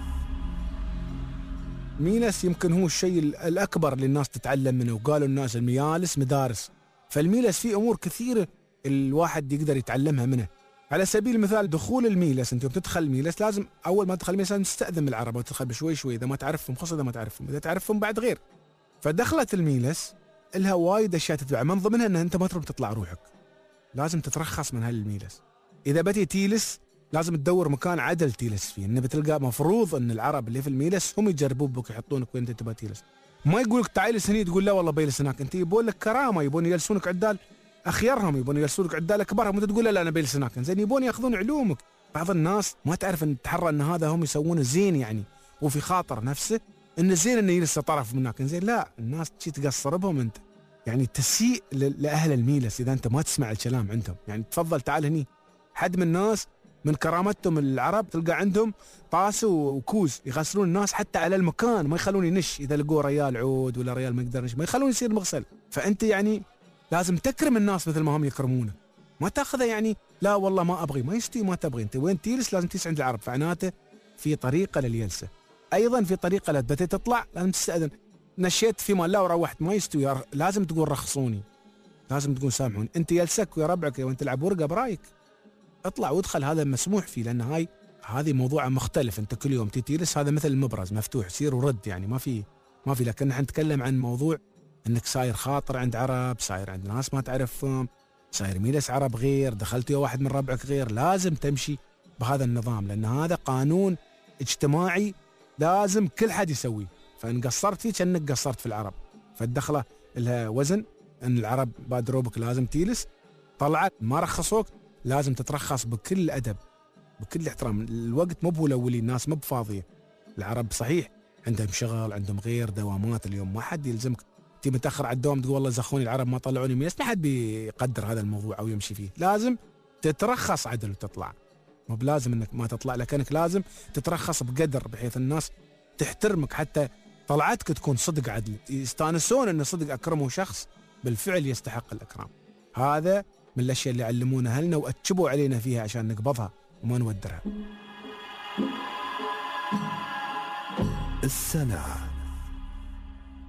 ميلس يمكن هو الشيء الأكبر اللي الناس تتعلم منه، وقالوا الناس الميالس مدارس، فالميلس فيه أمور كثيرة الواحد يقدر يتعلمها منه. على سبيل المثال دخول الميلس، أنت بتدخل الميلس لازم أول ما تدخل الميلس لازم تستأذن من العرب وتدخل بشوي شوي، إذا ما تعرفهم خاصة إذا ما تعرفهم، إذا تعرفهم بعد غير. فدخلت الميلس لها وايد أشياء تتبع، من ضمنها أن أنت ما تروح تطلع روحك، لازم تترخص من هالميلس. إذا بتي تيلس لازم تدور مكان عدل تيلس فيه، إنه بتلقى مفروض أن العرب اللي في الميلس هم يجربون بك يحطونك وين أنت تبغى تيلس، ما يقولك تعال هني تقول لا والله بيلس هناك، أنت يبون لك كرامة، يبون يجلسونك عدال أخيرهم، يبون يجلسونك عدال أكبرهم، وأنت تقول لا أنا بيلس هناك، زين يبون يأخذون علومك. بعض الناس ما تعرف أن تحرى أن هذا هم يسوونه زين يعني، وفي خاطر نفسه إن زين إنه يجلس طرف منك، زين لا الناس تجي تقصر بهم أنت، يعني تسيء لأهل الميلس إذا أنت ما تسمع الكلام عندهم. يعني تفضل تعال هني، حد من الناس من كرامتهم العرب تلقى عندهم طاس وكوز يغسلون الناس حتى على المكان، ما يخلون ينش، إذا لقوا ريال عود ولا ريال ما يقدر ينش ما يخلون يصير مغسل. فأنت يعني لازم تكرم الناس مثل ما هم يكرمونك، ما تاخذها يعني لا والله ما أبغي، ما يستوي ما تبغي، أنت وين تجلس لازم تجلس عند العرب. فعناته في طريقة للجلسة، أيضا في طريقة لتبتدي تطلع لازم تستأذن، نشيت في مال لا وروحت ما يستوي، لازم تقول رخصوني، لازم تقول سامحوني، أنت جلسك ويا ربعك وأنت تلعب ورقة برايك، اطلع وادخل، هذا مسموح فيه، لأن هذه موضوع مختلف. أنت كل يوم تجلس، هذا مثل المبرز مفتوح سير ورد، يعني ما في لكن نحن نتكلم عن موضوع أنك ساير خاطر عند عرب، ساير عند ناس ما تعرفهم، ساير ميلس عرب غير، دخلت يا واحد من ربعك غير، لازم تمشي بهذا النظام، لأن هذا قانون اجتماعي لازم كل حد يسويه. فإن قصرت فيه كأنك قصرت في العرب. فالدخلة لها وزن، أن العرب بادروا بك لازم تجلس، طلعت ما رخصوك لازم تترخص بكل أدب بكل احترام. الوقت مو بولولي، الناس مو بفاضية، العرب صحيح عندهم شغل، عندهم غير دوامات، اليوم ما حد يلزمك تيجي متأخر على الدوام تقول والله زخوني العرب ما طلعوني ميلس، ما حد بيقدر هذا الموضوع أو يمشي فيه. لازم تترخص عدل وتطلع، مو بلازم انك ما تطلع، لكنك لازم تترخص بقدر بحيث الناس تحترمك، حتى طلعتك تكون صدق عدل، يستانسون ان صدق اكرموا شخص بالفعل يستحق الاكرام. هذا من الاشياء اللي علمونا اهلنا واتشبوا علينا فيها عشان نقبضها وما نودرها. السنة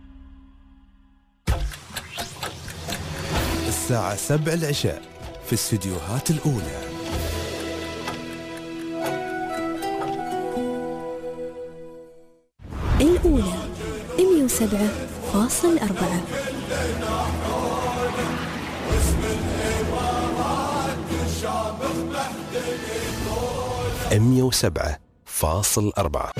الساعة 7 العشاء في الاستديوهات الأولى. الأولى 107.4. 107.4.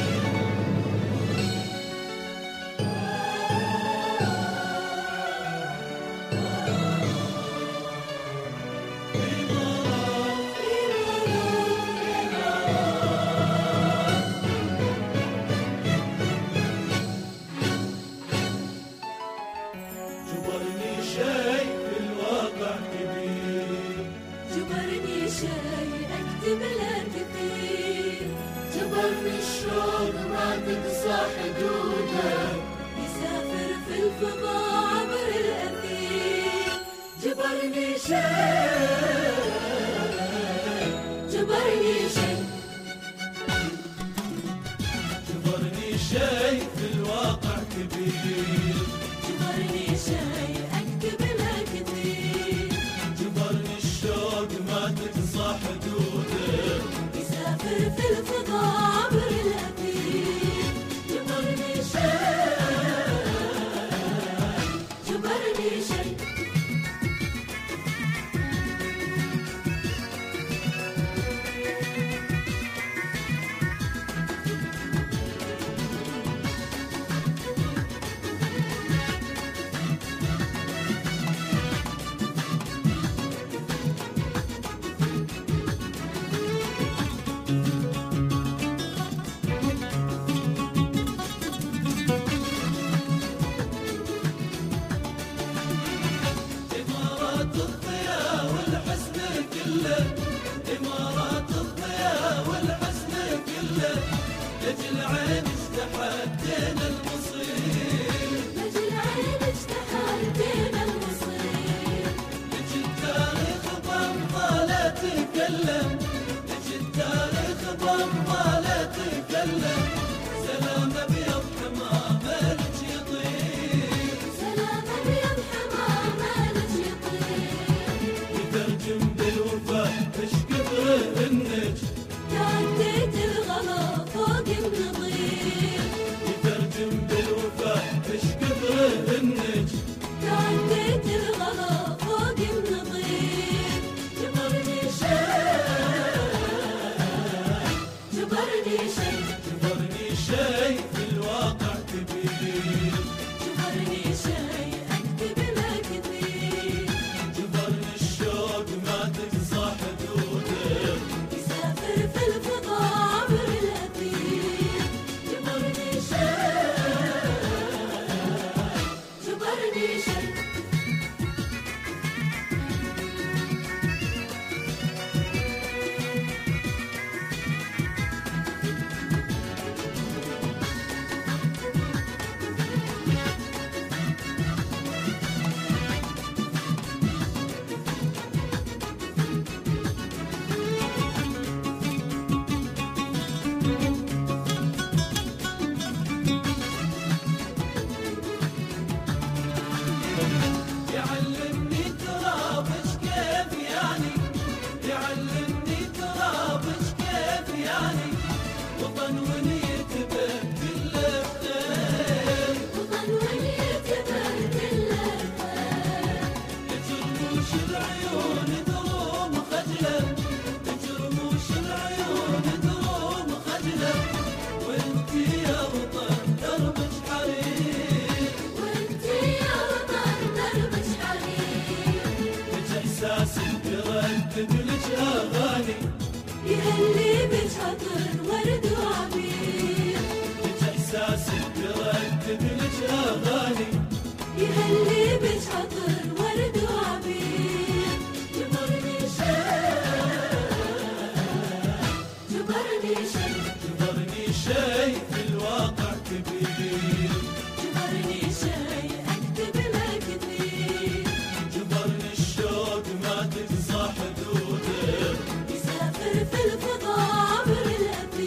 في الفضاء عبر الأثير.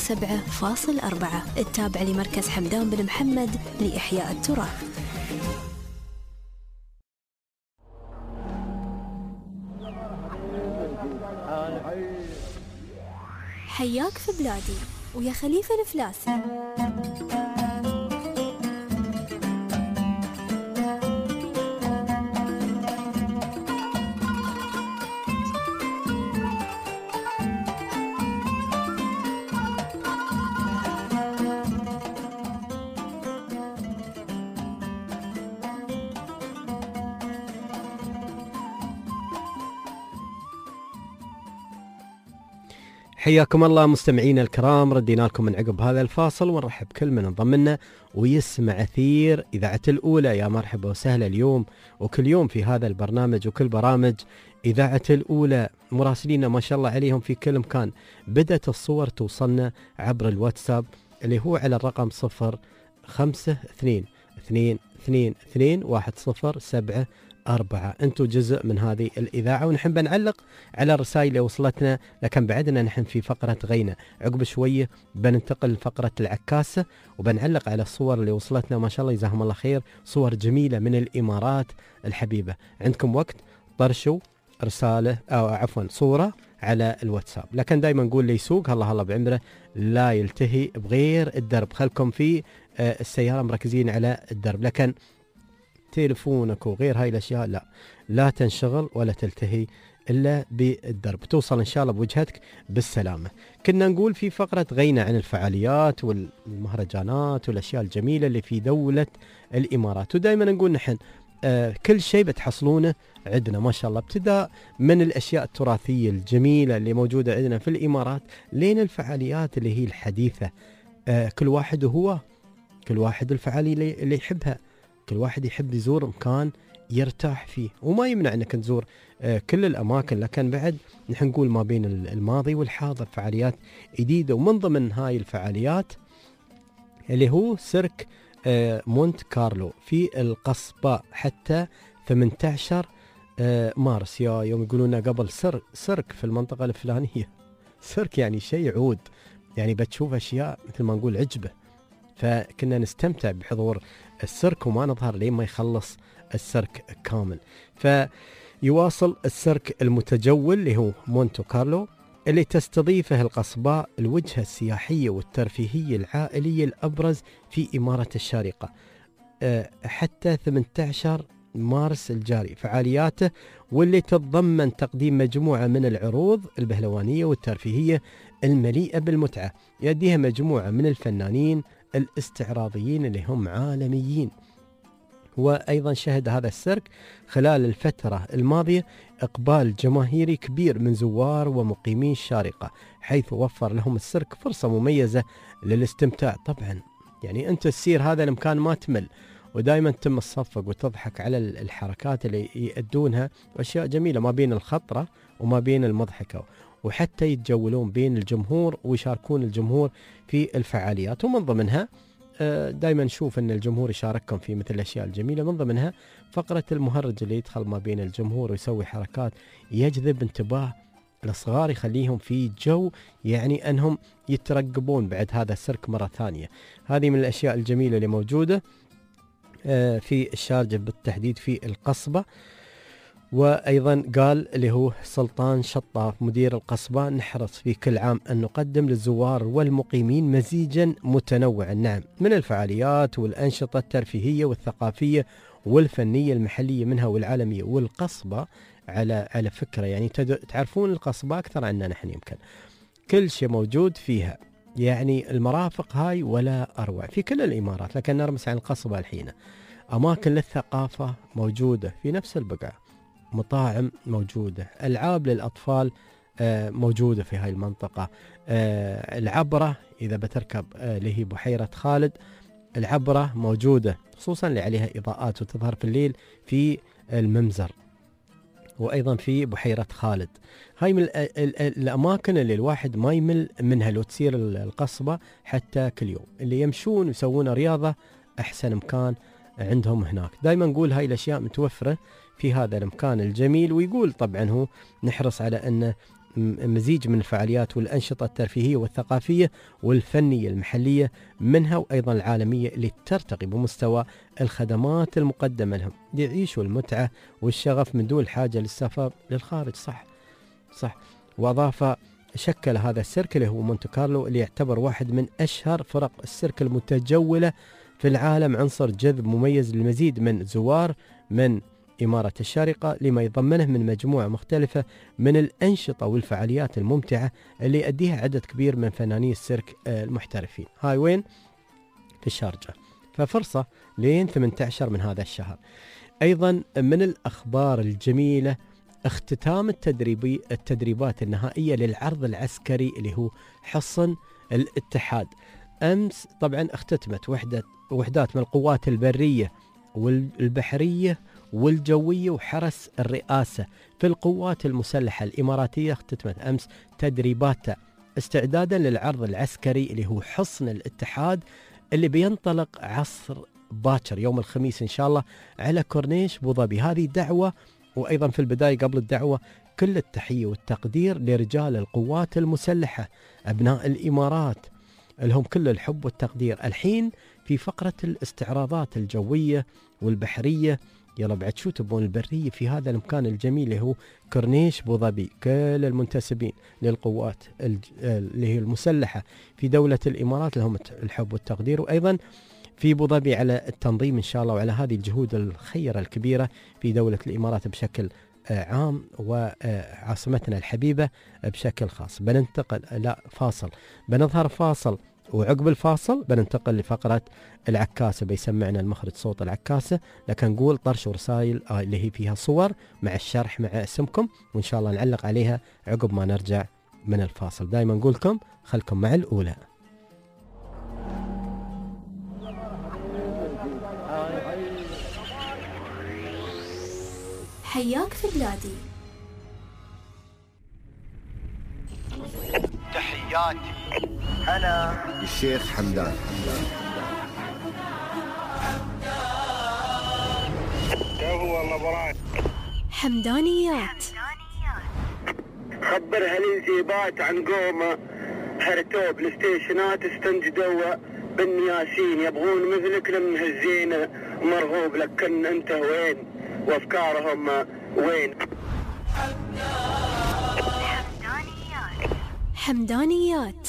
107.4 التابع لمركز حمدان بن محمد لإحياء التراث. حياك في بلادي ويا خليفة الفلاسي. حياكم الله مستمعين الكرام، ردينا لكم من عقب هذا الفاصل ونرحب كل من انضم لنا ويسمع أثير إذاعة الأولى. يا مرحبا وسهلا اليوم وكل يوم في هذا البرنامج وكل برامج إذاعة الأولى. مراسلين ما شاء الله عليهم في كل مكان. بدأت الصور توصلنا عبر الواتساب اللي هو على الرقم 0522222107. أنتم جزء من هذه الإذاعة ونحب نعلق على الرسائل اللي وصلتنا، لكن بعدنا نحن في فقرة غينا. عقب شوية بننتقل لفقرة العكاسة وبنعلق على الصور اللي وصلتنا ما شاء الله جزاهم الله خير، صور جميلة من الإمارات الحبيبة. عندكم وقت طرشوا رسالة أو عفوا صورة على الواتساب، لكن دايما نقول لي يسوق هلا بعمره لا يلتهي بغير الدرب. خلكم في السيارة مركزين على الدرب، لكن تليفونك وغير هاي الأشياء لا تنشغل ولا تلتهي إلا بالدرب، توصل إن شاء الله بوجهتك بالسلامة. كنا نقول في فقرة غينا عن الفعاليات والمهرجانات والأشياء الجميلة اللي في دولة الإمارات، ودائما نقول نحن كل شيء بتحصلونه عندنا ما شاء الله، ابتداء من الأشياء التراثية الجميلة اللي موجودة عندنا في الإمارات لين الفعاليات اللي هي الحديثة. كل واحد الفعالية اللي يحبها، كل واحد يحب يزور مكان يرتاح فيه، وما يمنع انك تزور كل الاماكن، لكن بعد نحن نقول ما بين الماضي والحاضر فعاليات جديده. ومن ضمن هاي الفعاليات اللي هو سيرك مونت كارلو في القصبة حتى 18 مارس. يا يوم يقولون قبل سيرك في المنطقة الفلانية، سيرك يعني شيء عود، يعني بتشوف اشياء مثل ما نقول عجبه. فكنا نستمتع بحضور السيرك وما نظهر لين ما يخلص السيرك كامل. فيواصل السيرك المتجول اللي هو مونتو كارلو اللي تستضيفه القصباء الوجهة السياحية والترفيهية العائلية الأبرز في إمارة الشارقة حتى 18 مارس الجاري. فعالياته واللي تتضمن تقديم مجموعة من العروض البهلوانية والترفيهية المليئة بالمتعة، يديها مجموعة من الفنانين الاستعراضيين اللي هم عالميين. وأيضا شهد هذا السيرك خلال الفترة الماضية إقبال جماهيري كبير من زوار ومقيمين الشارقة، حيث وفر لهم السيرك فرصة مميزة للاستمتاع. طبعا يعني أنت تسير هذا المكان ما تمل، ودائما تم الصفق وتضحك على الحركات اللي يأدونها، وأشياء جميلة ما بين الخطرة وما بين المضحكة، وحتى يتجولون بين الجمهور ويشاركون الجمهور في الفعاليات. ومن ضمنها دائما نشوف أن الجمهور يشارككم في مثل الأشياء الجميلة، من ضمنها فقرة المهرج اللي يدخل ما بين الجمهور ويسوي حركات يجذب انتباه الصغار، يخليهم في جو يعني أنهم يترقبون بعد هذا السيرك مرة ثانية. هذه من الأشياء الجميلة اللي موجودة في الشارجة بالتحديد في القصبة. وأيضا قال اللي هو سلطان شطاف مدير القصبة: نحرص في كل عام أن نقدم للزوار والمقيمين مزيجا متنوعا من الفعاليات والأنشطة الترفيهية والثقافية والفنية المحلية منها والعالمية. والقصبة على فكرة يعني تعرفون القصبة أكثر عنا نحن، يمكن كل شيء موجود فيها، يعني المرافق هاي ولا أروع في كل الإمارات. لكن نرمس عن القصبة الحين، أماكن للثقافة موجودة في نفس البقعة، مطاعم موجودة، ألعاب للأطفال موجودة في هاي المنطقة، العبرة إذا بتركب اللي هي بحيرة خالد، العبرة موجودة خصوصا اللي عليها إضاءات وتظهر في الليل في الممزر، وأيضا في بحيرة خالد. هاي من الأماكن اللي الواحد ما يمل منها لو تسير القصبة حتى كل يوم. اللي يمشون ويسوون رياضة أحسن مكان عندهم هناك. دايما نقول هاي الأشياء متوفرة في هذا المكان الجميل، ويقول طبعا هو نحرص على أن مزيج من الفعاليات والأنشطة الترفيهية والثقافية والفنية المحلية منها وأيضا العالمية اللي ترتقي بمستوى الخدمات المقدمة لهم ليعيشوا المتعة والشغف من دون الحاجة للسفر للخارج. صح. وأضاف شكل هذا السيرك اللي هو مونte كارلو اللي يعتبر واحد من أشهر فرق السيرك المتجولة في العالم عنصر جذب مميز للمزيد من زوار من إمارة الشارقة لما يضمنه من مجموعة مختلفة من الأنشطة والفعاليات الممتعة اللي يؤديها عدد كبير من فناني السيرك المحترفين. هاي وين؟ في الشارقة. ففرصة لين 18 من هذا الشهر. أيضا من الأخبار الجميلة اختتام التدريبات النهائية للعرض العسكري اللي هو حصن الاتحاد. أمس طبعا اختتمت وحدات من القوات البرية والبحرية والجوية وحرس الرئاسة في القوات المسلحة الإماراتية. اختتمت أمس تدريباتها استعدادا للعرض العسكري اللي هو حصن الاتحاد اللي بينطلق عصر باكر يوم الخميس إن شاء الله على كورنيش أبو ظبي. هذه دعوة، وأيضا في البداية قبل الدعوة كل التحية والتقدير لرجال القوات المسلحة أبناء الإمارات، لهم كل الحب والتقدير. الحين في فقرة الاستعراضات الجوية والبحرية، يلا بعد شو تبون البرية في هذا المكان الجميل اللي هو كورنيش أبو ظبي. كل المنتسبين للقوات اللي هي المسلحة في دولة الإمارات لهم الحب والتقدير، وأيضا في أبو ظبي على التنظيم إن شاء الله وعلى هذه الجهود الخيرة الكبيرة في دولة الإمارات بشكل عام وعاصمتنا الحبيبة بشكل خاص. بنظهر فاصل، وعقب الفاصل بننتقل لفقرة العكاسة، بيسمعنا المخرج صوت العكاسة، لكن نقول طرش ورسائل اللي هي فيها صور مع الشرح مع اسمكم، وإن شاء الله نعلق عليها عقب ما نرجع من الفاصل. دائما نقول لكم خلكم مع الأولى. حياك في بلادي. تحياتي أنا الشيخ حمدان. حمدانيات. خبر هالانزيبات عن قومه هرتوب الستيشنات استنجدوا بن ياسين يبغون مثلك لمهزينه مرغوب لكن انت وين وافكارهم وين. حمدانيات.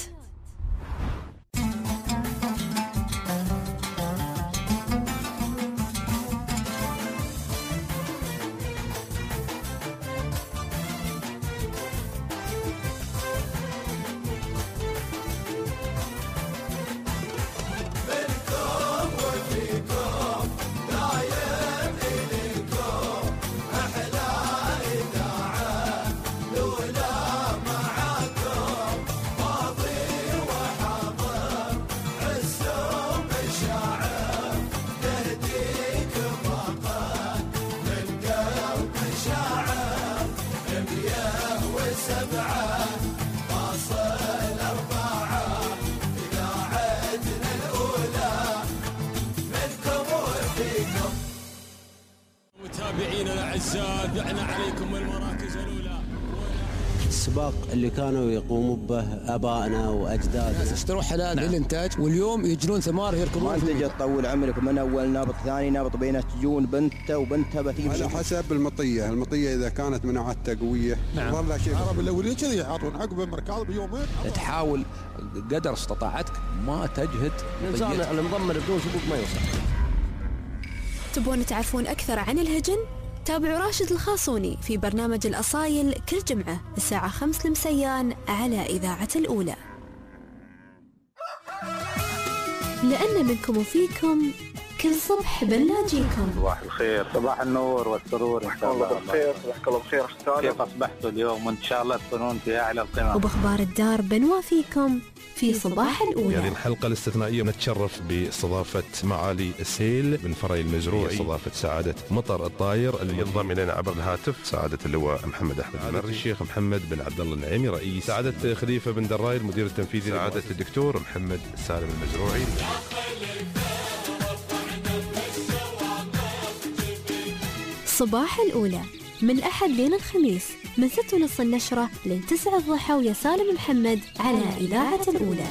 متابعينا الاعزاء دعنا عليكم المراكز الاولى. السباق اللي كانوا يقوموا به ابائنا واجدادنا، اشتروا حلال للانتاج واليوم يجرون ثمار يركبون. ما تجي تطول عمرك من اول نابط ثاني نابط بينه تجون بنته وبنتها بتيجي على حسب المطيه اذا كانت مناعتها قويه. نعم. والله شيء العرب الاولين كذي يعطون عقب المركاض بيومين. تحاول قدر استطاعتك ما تجهد. الانسان المضمر بدون سبوق ما يوصل. تبون تعرفون أكثر عن الهجن؟ تابعوا راشد الخاصوني في برنامج الأصايل كل جمعة الساعة 5 المسيان على إذاعة الأولى. لأن منكم وفيكم كل صبح بنلاقيكم. صباح الخير، صباح النور والسرور ان شاء الله. بالخير، صباحك الله بخير استاذ. كيف اصبحتوا اليوم؟ وان شاء الله تكونون في اعلى القمم. وباخبار الدار بنوافيكم في صباح الأولى. هذه الحلقة الاستثنائية نتشرف باستضافة معالي السيل بن فري المزروعي، استضافة سعادة مطر الطاير اللي ينضم إلينا عبر الهاتف سعادة اللواء محمد أحمد المري، الشيخ محمد بن عبد الله النعيمي رئيس، سعادة خليفة بن دراي المدير التنفيذي، سعادة الدكتور محمد سالم المزروعي. صباح الأولى من الأحد لين الخميس من 6:30 النشرة لين 9 الضحى ويا سالم محمد على إذاعة الأولى.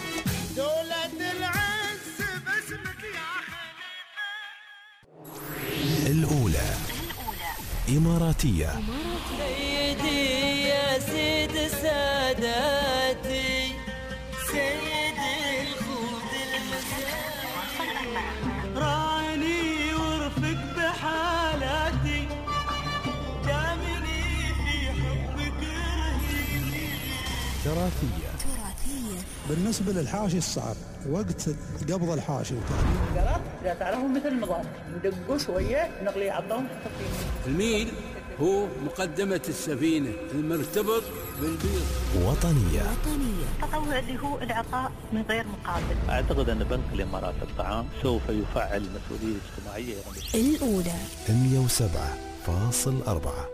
الأولى إماراتية. سيدي يا سيد ساداتي، سيدي الخوض المساء، راني ورفق بحالاتي، دامني في حبك رهيني. تراثية. بالنسبة للحاشي الصعب وقت قبض الحاشي القرط إذا تعرفوا مثل المضاد ندقوا شوية نغلي عظهم. الميل هو مقدمة السفينة المرتبط بالبيض. وطنية. التطوع اللي هو العطاء من غير مقابل. أعتقد أن بنك الإمارات الطعام سوف يفعل مسؤولية اجتماعية. الأولى 107.4.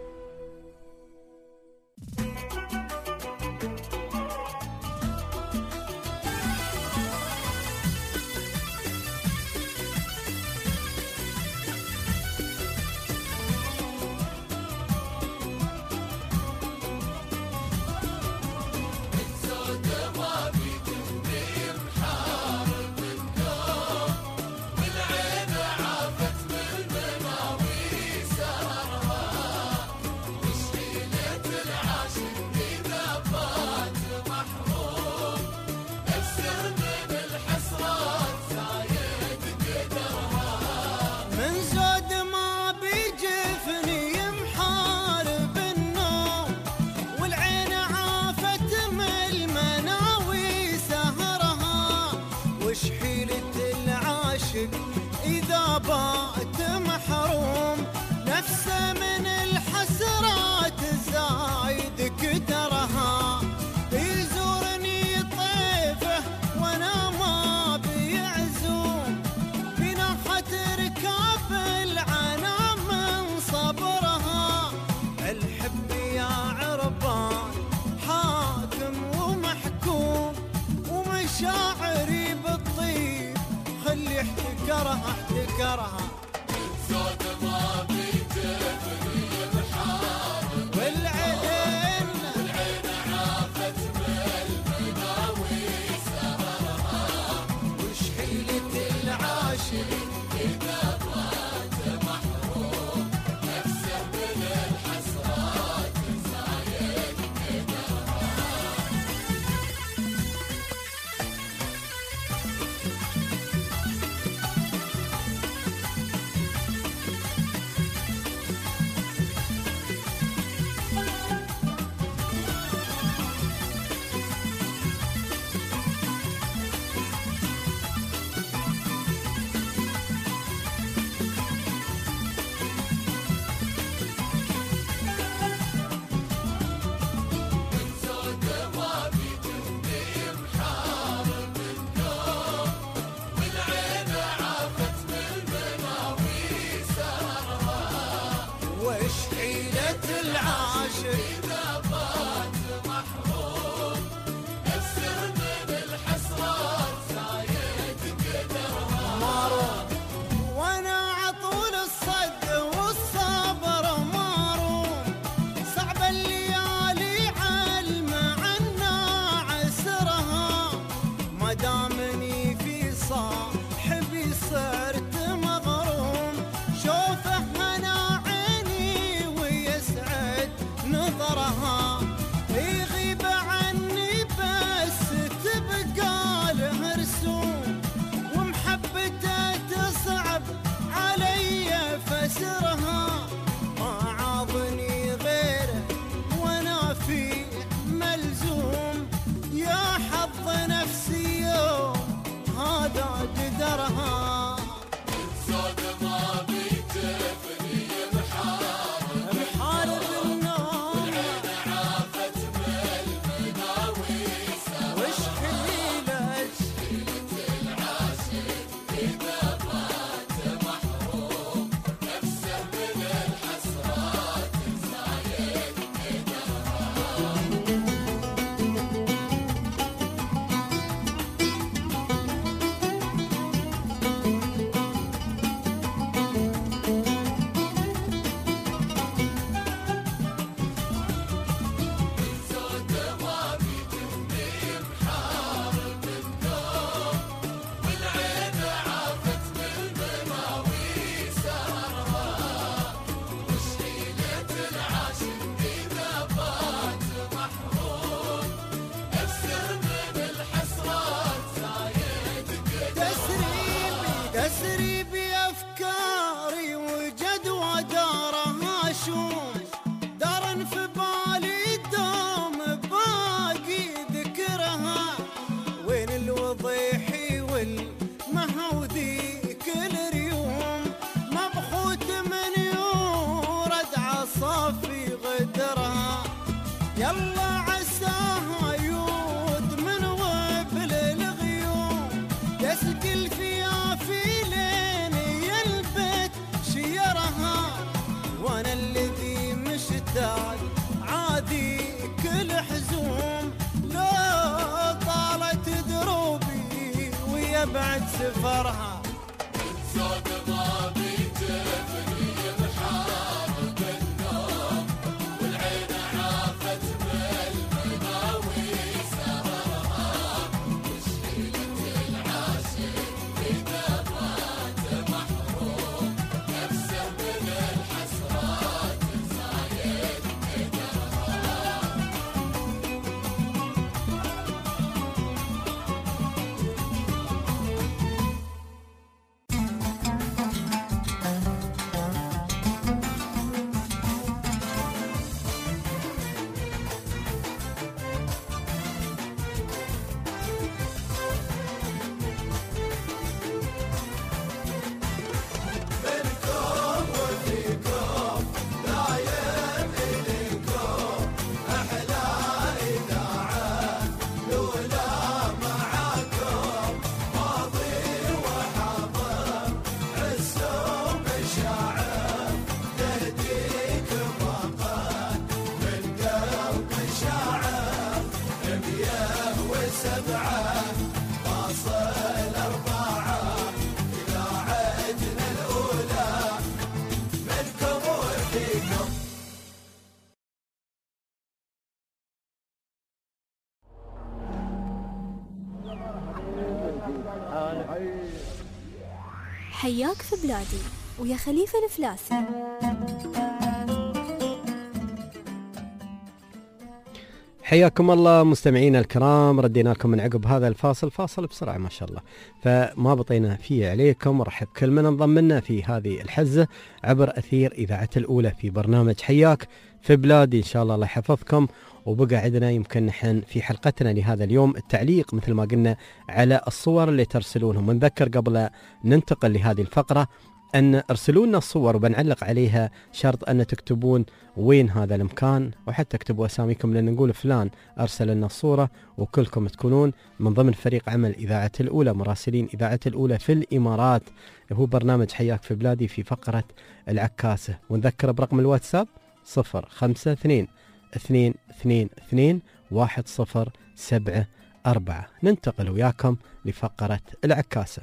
إذا بات محروم نفسه من الحسرات زايد كدرها، يزورني طيفه وانا ما بيعزوم، بناحة ركاب العنا من صبرها. الحب يا عربان حاكم ومحكوم، ومشاعري بالطيب خلي احتكرها زود ما بيجفني بحارب، والعين عافت بالمناوي سهرها، وش حيلة العاشق إذا بات محروم، نفسه من الحسرات زايد كدرها. تسري بأفكاري وجد ودارها شوم دار في بالي الدوم باقي ذكرها وين الوضيحي والمهودي كل اليوم مبخوت من يورد عصافي غدرها يلا عساها يود من وبل الغيوم يسقل فيها في لين يلبت شيرها وانا الذي مشتاق عادي كل حزوم لو طالت دروبي ويبعد سفرها زاد ما بيجفني بحار بالنوم والعين عافت بالمناوي سهرها مشكلة العاشق إذا مات محروم نفسه من الحسرات زايد قدرها منكم وفيكم دايم إليكم أحلى إذاعة لولا معاكم ماضي وحاضر عزهم مشاعر تهديك وقت من قلب شاعر 107.4 إذاعتنا الأولى منكم وفيكم. حياك في بلادي ويا خليفة الفلاسي. حياكم الله مستمعينا الكرام، ردينا لكم من عقب هذا الفاصل، فاصل بسرعة ما شاء الله، فما بطينا فيه عليكم. رحب كل من انضم لنا في هذه الحزة عبر أثير إذاعة الأولى في برنامج حياك في بلادي. إن شاء الله الله يحفظكم. وبقى عندنا يمكن نحن في حلقتنا لهذا اليوم التعليق مثل ما قلنا على الصور اللي ترسلونهم. ونذكر قبل ننتقل لهذه الفقرة أن ارسلوا لنا الصور وبنعلق عليها، شرط أن تكتبون وين هذا المكان وحتى اكتبوا أساميكم، لأن نقول فلان أرسل لنا الصورة، وكلكم تكونون من ضمن فريق عمل إذاعة الأولى، مراسلين إذاعة الأولى في الإمارات. هو برنامج حياك في بلادي في فقرة العكاسة. ونذكر برقم الواتساب 052221074. ننتقل وياكم لفقرة العكاسة.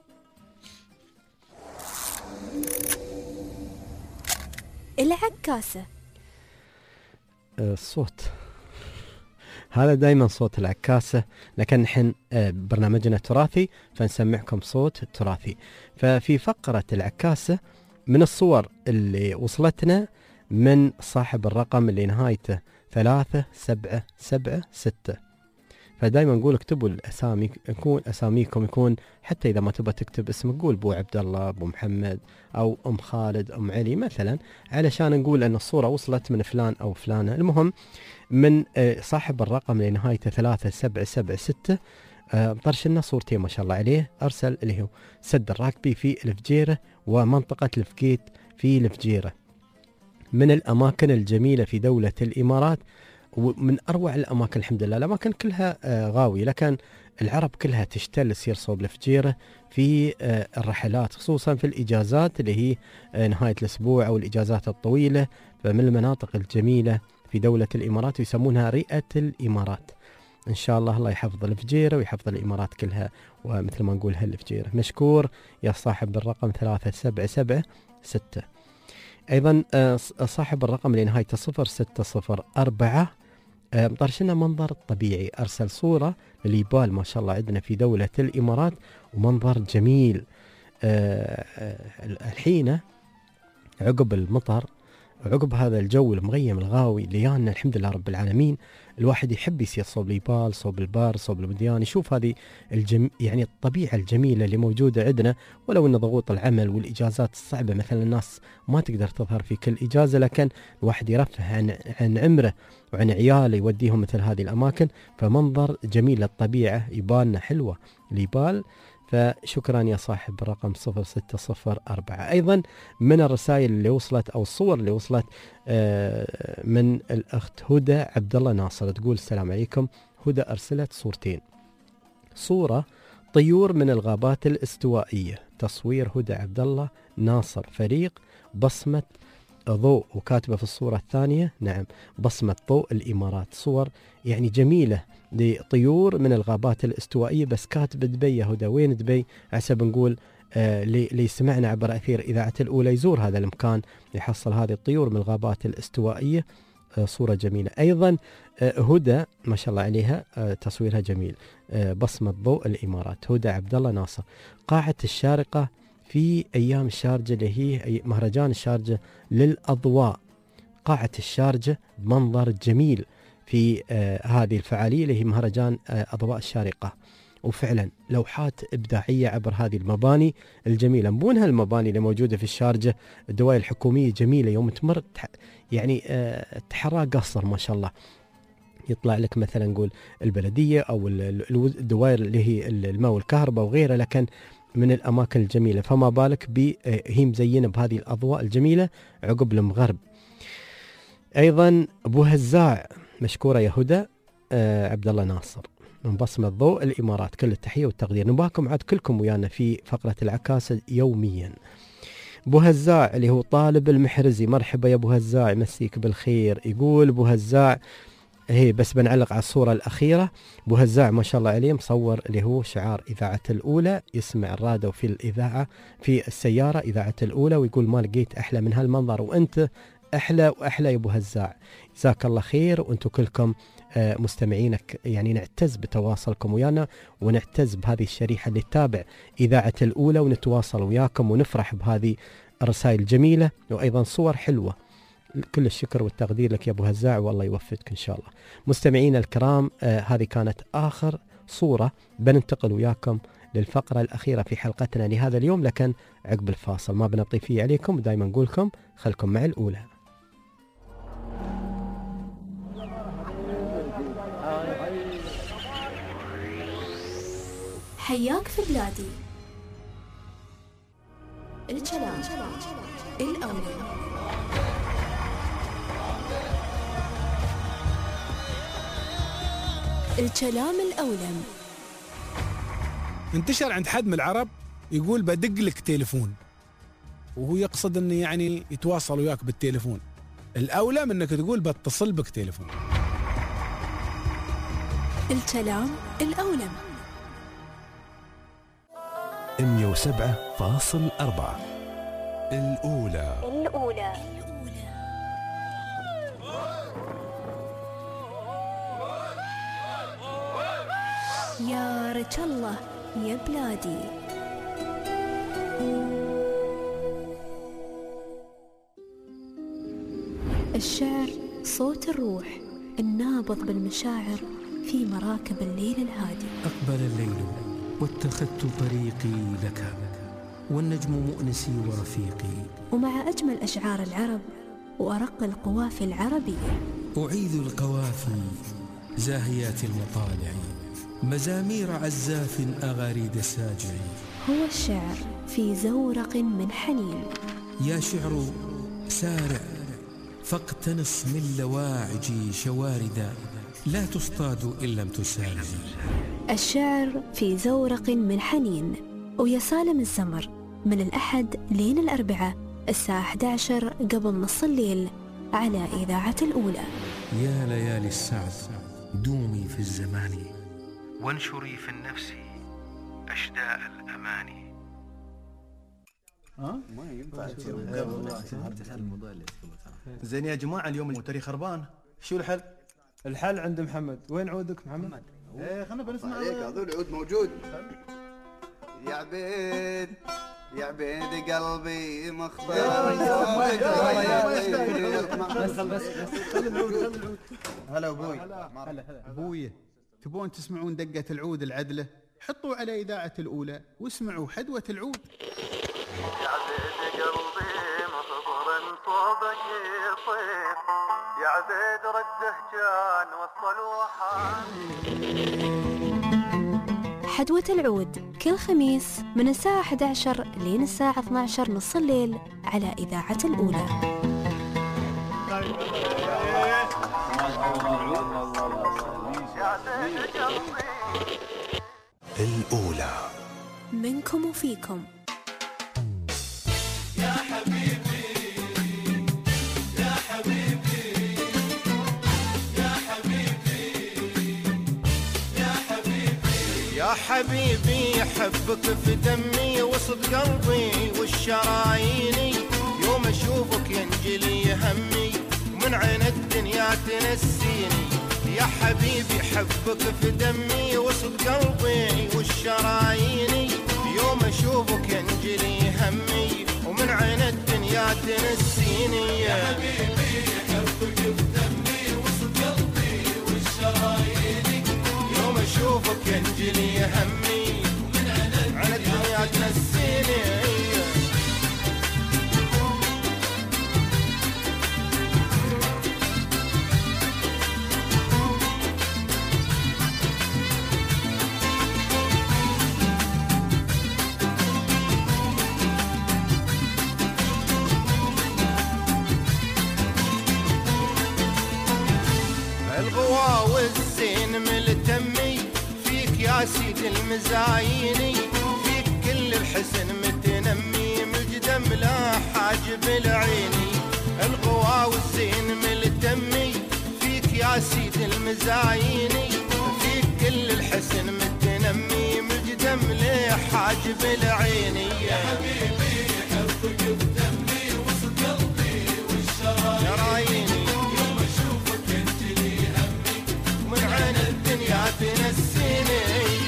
العكاسة. الصوت هذا دائما صوت العكاسة، لكن نحن برنامجنا تراثي فنسمعكم صوت تراثي. ففي فقرة العكاسة من الصور اللي وصلتنا من صاحب الرقم اللي نهايته 3776. فدائما نقول اكتبوا الاسامي، يكون اساميكم يكون حتى اذا ما تبغى تكتب اسمك قول ابو عبد الله، ابو محمد، او ام خالد، ام علي مثلا، علشان نقول ان الصوره وصلت من فلان او فلانه. المهم من صاحب الرقم اللي نهايته 3776 طرش لنا صورتين ما شاء الله عليه. ارسل اللي هو سد الراكبي في الفجيره ومنطقه الفقيت في الفجيره، من الاماكن الجميله في دوله الامارات، ومن أروع الأماكن الحمد لله. الأماكن كلها غاوية، لكن العرب كلها تشتل تصير صوب الفجيرة في الرحلات، خصوصا في الإجازات اللي هي نهاية الأسبوع أو الإجازات الطويلة. فمن المناطق الجميلة في دولة الإمارات ويسمونها رئة الإمارات. إن شاء الله الله يحفظ الفجيرة ويحفظ الإمارات كلها، ومثل ما نقول هالفجيرة. مشكور يا صاحب الرقم 3776. أيضا صاحب الرقم اللي نهايته 0604 مطرشنا منظر طبيعي. أرسل صورة لليبال ما شاء الله عندنا في دولة الإمارات، ومنظر جميل. الحين عقب المطر وعقب هذا الجو المغيم الغاوي اللي يانا الحمد لله رب العالمين، الواحد يحب يسير صوب الجبال، صوب البر، صوب الوديان، يشوف هذه يعني الطبيعة الجميلة اللي موجودة عندنا. ولو ان ضغوط العمل والاجازات الصعبة مثلا الناس ما تقدر تظهر في كل اجازة، لكن الواحد يرفه عن عمره وعن عياله يوديهم مثل هذه الاماكن، فمنظر جميل للطبيعة، يبالنا حلوة اليبال. فشكرا يا صاحب الرقم 0604. أيضا من الرسائل اللي وصلت أو الصور اللي وصلت من الأخت هدى عبد الله ناصر، تقول السلام عليكم. هدى أرسلت صورتين، صورة طيور من الغابات الاستوائية، تصوير هدى عبد الله ناصر، فريق بصمة ضوء، وكاتبة في الصورة الثانية نعم بصمة ضوء الإمارات. صور يعني جميلة لطيور من الغابات الاستوائية، بس كاتب دبي يا هدى. وين دبي؟ حسب نقول اللي يسمعنا عبر أثير إذاعة الأولى يزور هذا المكان يحصل هذه الطيور من الغابات الاستوائية. صورة جميلة. أيضا هدى ما شاء الله عليها تصويرها جميل، بصمة ضوء الإمارات، هدى عبد الله ناصر. قاعة الشارقة في أيام الشارجة اللي هي مهرجان الشارجة للأضواء، قاعة الشارجة بمنظر جميل في هذه الفعالية اللي هي مهرجان أضواء الشارقة. وفعلا لوحات إبداعية عبر هذه المباني الجميلة. مبونها المباني اللي موجودة في الشارجة، الدوائر الحكومية جميلة، يوم تمر يعني تحرى قصر ما شاء الله، يطلع لك مثلا نقول البلدية أو الدوائر اللي هي الماء والكهرباء وغيرها، لكن من الأماكن الجميلة. فما بالك هي مزينة بهذه الأضواء الجميلة عقب المغرب. أيضا أبو هزاع مشكورة يا هدى عبد الله ناصر من بصمة ضوء الإمارات، كل التحية والتقدير. نباكم عاد كلكم ويانا في فقرة العكاسة يوميا. أبو هزاع اللي هو طالب المحرزي، مرحبا يا أبو هزاع، مسيك بالخير. يقول أبو هزاع هي بس بنعلق على الصورة الأخيرة، أبو هزاع ما شاء الله عليه مصور اللي هو شعار إذاعة الأولى، يسمع الراديو في الإذاعة في السيارة إذاعة الأولى، ويقول ما لقيت أحلى من هالمنظر، وأنت أحلى وأحلى يا أبو هزاع، جزاك الله خير. وأنتم كلكم مستمعينك يعني نعتز بتواصلكم ويانا، ونعتز بهذه الشريحة اللي تتابع إذاعة الأولى، ونتواصل وياكم ونفرح بهذه الرسائل الجميلة وأيضا صور حلوة. كل الشكر والتقدير لك يا أبو هزاع، والله يوفقك إن شاء الله. مستمعينا الكرام هذه كانت آخر صورة، بننتقل وياكم للفقرة الأخيرة في حلقتنا لهذا اليوم، لكن عقب الفاصل ما بنطي فيه عليكم، ودائما نقولكم خلكم مع الأولى. حياك في بلادي، الكلام الأولى. الكلام الأولم انتشر عند حد من العرب يقول بدق لك تليفون، وهو يقصد انه يعني يتواصل وياك بالتليفون. الأولم انك تقول بتصل بك تليفون. الكلام الأولم 107.4 الأولى. يا رجل الله يا بلادي. الشعر صوت الروح النابض بالمشاعر في مراكب الليل الهادي. أقبل الليل واتخذت طريقي لك، والنجم مؤنسي ورفيقي. ومع أجمل أشعار العرب وأرق القوافي العربية، أعيذ القوافي زاهيات المطالع، مزامير عزاف أغاريد ساجع. هو الشعر في زورق من حنين. يا شعر سارع فاقتنص من لواعج شواردا، لا تصطاد إن لم تسارع. الشعر في زورق من حنين، ويا سالم الزمر من الأحد لين الأربعاء الساعة 11 قبل نص الليل على إذاعة الأولى. يا ليالي السعد دومي في الزمان، وانشري في النفس أشداء الأماني. ما ينفع زين يا جماعة، اليوم الموتري خربان، شو الحل؟ الحل عند محمد. وين عودك محمد؟ ايه خلنا بنسمع عليك، هذول العود موجود. يا عبيد يا عبيد قلبي مخبر. هلا ابوي. ابوي تبون تسمعون دقة العود العدلة؟ حطوا على إذاعة الأولى واسمعوا حدوة العود. يا عبيد قلبي مخبر صوبك يصير، يا عبيد رده كان وصل وحان. حدوة العود كل خميس من الساعة 11 لين الساعة 12 نص الليل على إذاعة الأولى. الأولى منكم وفيكم. يا حبيبي يا حبيبي يا حبيبي يا حبيبي يا حبيبي حبك في دمي وسط قلبي والشراييني، يوم اشوفك ينجلي همي ومن عين الدنيا تنسيني. يا حبيبي حبك في دمي وسط قلبي والشراييني، يوم اشوفك ينجلي همي ومن عين الدنيا تنسيني. يا حبيبي حبك في دمي وسط قلبي والشراييني، يوم اشوفك ينجلي همي ومن عين الدنيا تنسيني. الغوا والزين ملتمي فيك يا سيد المزايني، فيك كل الحسن متنمي من الجدم لا حاجب العيني. الغوا والزين ملتمي فيك يا سيد المزايني، فيك كل الحسن متنمي من الجدم لا حاجب العيني. يا حبيبي حبك بدمي وسط قلبي والشراييني، يوم اشوفك ينجلي همي ومن عين الدنيا تنسيني.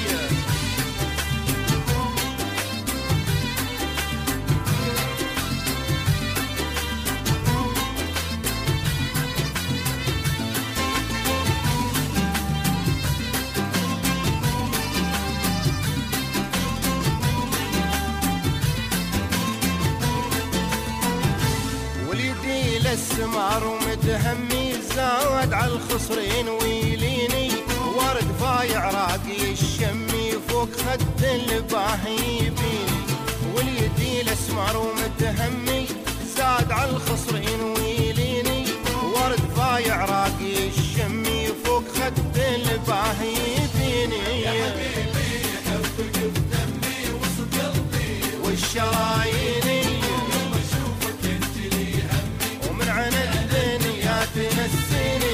وليدي للسمار ومتهمي زاد على الخصرين ويليني، ورد فايع راقي الشمي فوق خد الباهي بيني. وليدي للسمار ومتهمي زاد على الخصرين ويليني، ورد فايع راقي الشمي فوق خد الباهي بيني. يا حبيبي حبك بدمي وسط قلبي والشراييني، يوم اشوفك ينجلي همي ومن عين الدنيا تنسيني.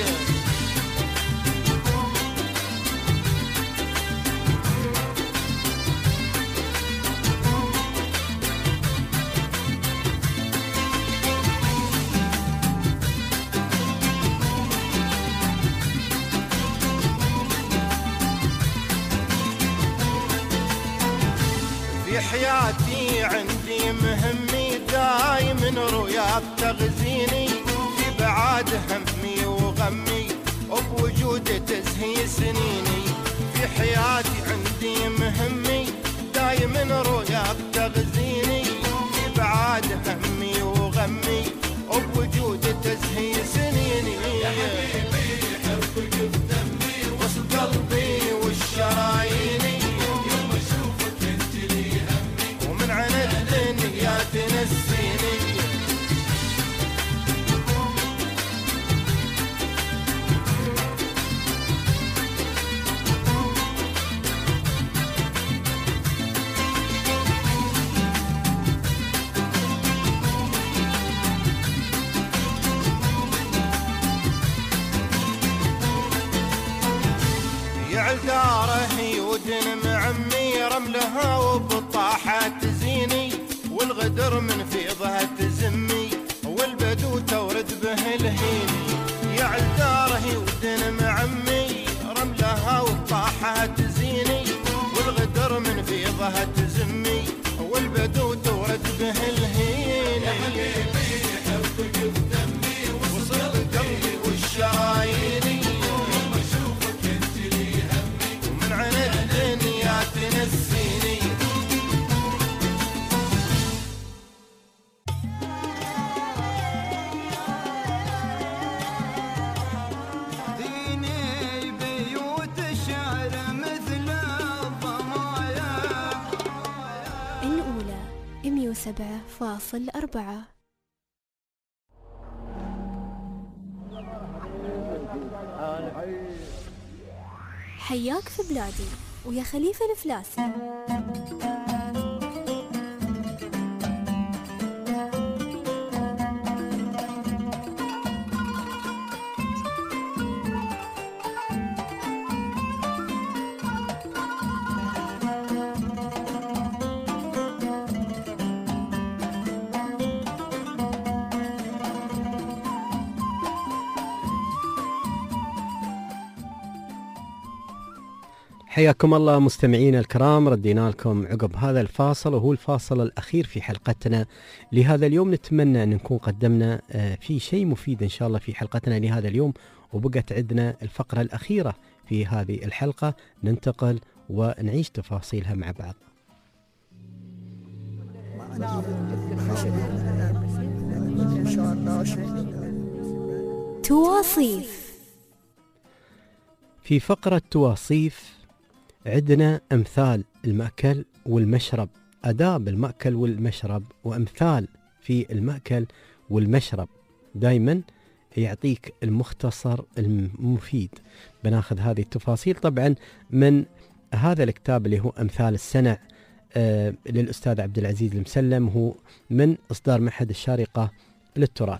في حياتي عندي مهمي دايم رؤياك تغزيني، في بعاد همي وغمي وبوجود تزهي سنيني. في حياتي عندي مهمي دايم رؤياك تغزيني، في بعاد همي وغمي وبوجود تزهي سنيني. يا حبيبي حبك بدمي وسط قلبي والشراييني، يوم اشوفك ينجلي همي ومن عين الدنيا تنسيني. يعل داره يودن معمي رملها وبطاحة تزيني، والغدر من فيضها تزمي والبدو تورد به الهيني. يعل داره يودن معمي رملها وبطاحة تزيني، والغدر من فيضها تزمي والبدو والبدو تورد به الهين يا حبيبي حبك بدمي وصل قلبي والشرايين يوم اشوفك انت لي همي ومن عن الدنيا تنسيني ديني بيوت الشعر مثل الضمايا. الأولى 107.4. حياك في بلادي ويا خليفة الفلاسي. حياكم الله مستمعينا الكرام، ردينا لكم عقب هذا الفاصل وهو الفاصل الأخير في حلقتنا لهذا اليوم. نتمنى أن نكون قدمنا في شيء مفيد إن شاء الله في حلقتنا لهذا اليوم، وبقت عندنا الفقرة الأخيرة في هذه الحلقة ننتقل ونعيش تفاصيلها مع بعض. تواصيف. في فقرة تواصيف عندنا أمثال المأكل والمشرب، آداب المأكل والمشرب وأمثال في المأكل والمشرب. دايما يعطيك المختصر المفيد. بناخذ هذه التفاصيل طبعا من هذا الكتاب اللي هو أمثال السنع للأستاذ عبد العزيز المسلم، هو من إصدار معهد الشارقة للتراث.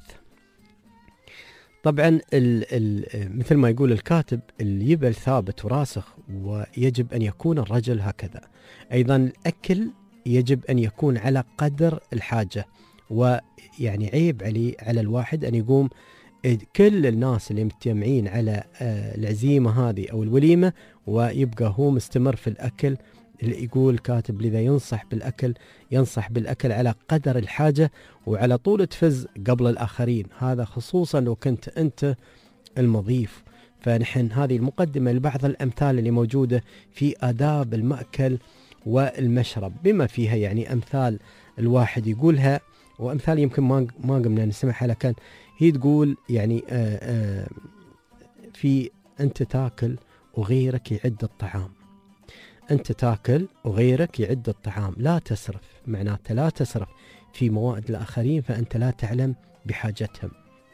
طبعا مثل ما يقول الكاتب، اليبل ثابت وراسخ ويجب أن يكون الرجل هكذا. أيضا الأكل يجب أن يكون على قدر الحاجة، ويعني عيب على الواحد أن يقوم كل الناس اللي متجمعين على العزيمة هذه أو الوليمة ويبقى هو مستمر في الأكل. اللي يقول الكاتب لذا ينصح بالأكل على قدر الحاجة وعلى طول تفز قبل الآخرين، هذا خصوصا لو كنت أنت المضيف. فنحن هذه المقدمة لبعض الأمثال اللي موجودة في آداب المأكل والمشرب، بما فيها يعني أمثال الواحد يقولها وأمثال يمكن ما قمنا نسمعها، لكن هي تقول يعني في أنت تاكل وغيرك يعد الطعام، أنت تاكل وغيرك يعد الطعام، لا تسرف، معناته لا تسرف في موائد الآخرين فأنت لا تعلم بحاجتهم.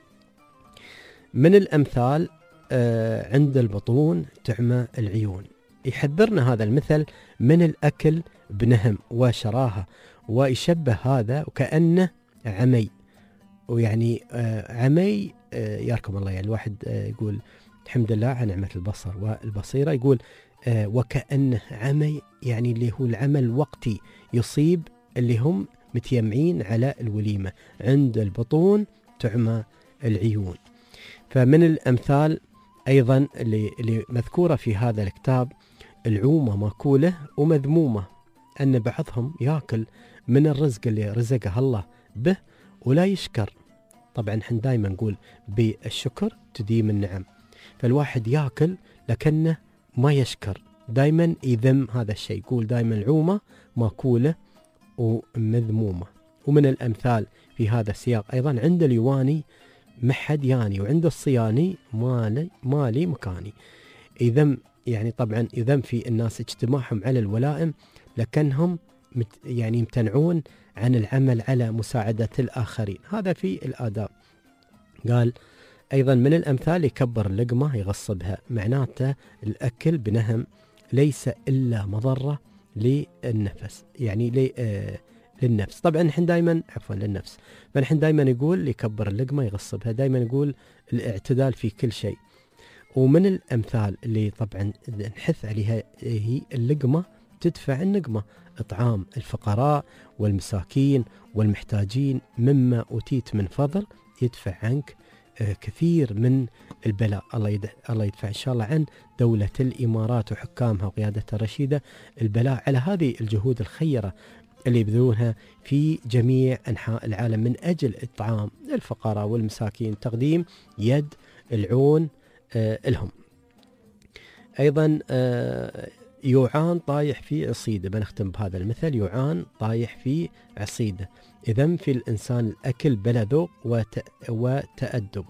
من الأمثال عند البطون تعمى العيون. يحذرنا هذا المثل من الأكل بنهم وشراهة، ويشبه هذا وكأنه عمي، ويعني عمي ياركم الله، يعني الواحد يقول الحمد لله على نعمة البصر والبصيرة، يقول وكأنه عمي يعني اللي هو العمى الوقتي يصيب اللي هم متيمعين على الوليمة. عند البطون تعمى العيون. فمن الأمثال أيضا اللي مذكورة في هذا الكتاب، العومة ماكولة ومذمومة، أن بعضهم يأكل من الرزق اللي رزقه الله به ولا يشكر. طبعا احنا دائما نقول بالشكر تديم النعم، فالواحد يأكل لكنه ما يشكر، دائما يذم هذا الشيء، يقول دائما العومة ماكولة ومذمومة. ومن الأمثال في هذا السياق أيضا عند اليواني محد ياني، وعند الصياني مالي مكاني. يذم يعني طبعا يذم في الناس اجتماعهم على الولائم لكنهم يعني يمتنعون عن العمل على مساعدة الآخرين، هذا في الآداب. قال أيضا من الأمثال يكبر اللقمة يغصبها، معناته الأكل بنهم ليس إلا مضرة للنفس، يعني للنفس. طبعا نحن دائما للنفس، فنحن دائما يقول يكبر اللقمة يغصبها، دائما يقول الاعتدال في كل شيء. ومن الأمثال اللي طبعا نحث عليها هي اللقمة تدفع النقمة، إطعام الفقراء والمساكين والمحتاجين مما أوتيت من فضل يدفع عنك كثير من البلاء. الله يدفع إن شاء الله عن دولة الإمارات وحكامها وقيادتها الرشيدة البلاء على هذه الجهود الخيرة اللي يبذلونها في جميع أنحاء العالم من أجل إطعام الفقراء والمساكين، تقديم يد العون لهم. أيضا يوعان طايح في عصيده، بنختم بهذا المثل، يوعان طايح في عصيده، إذن في الإنسان الأكل بلا ذوق وتأدب،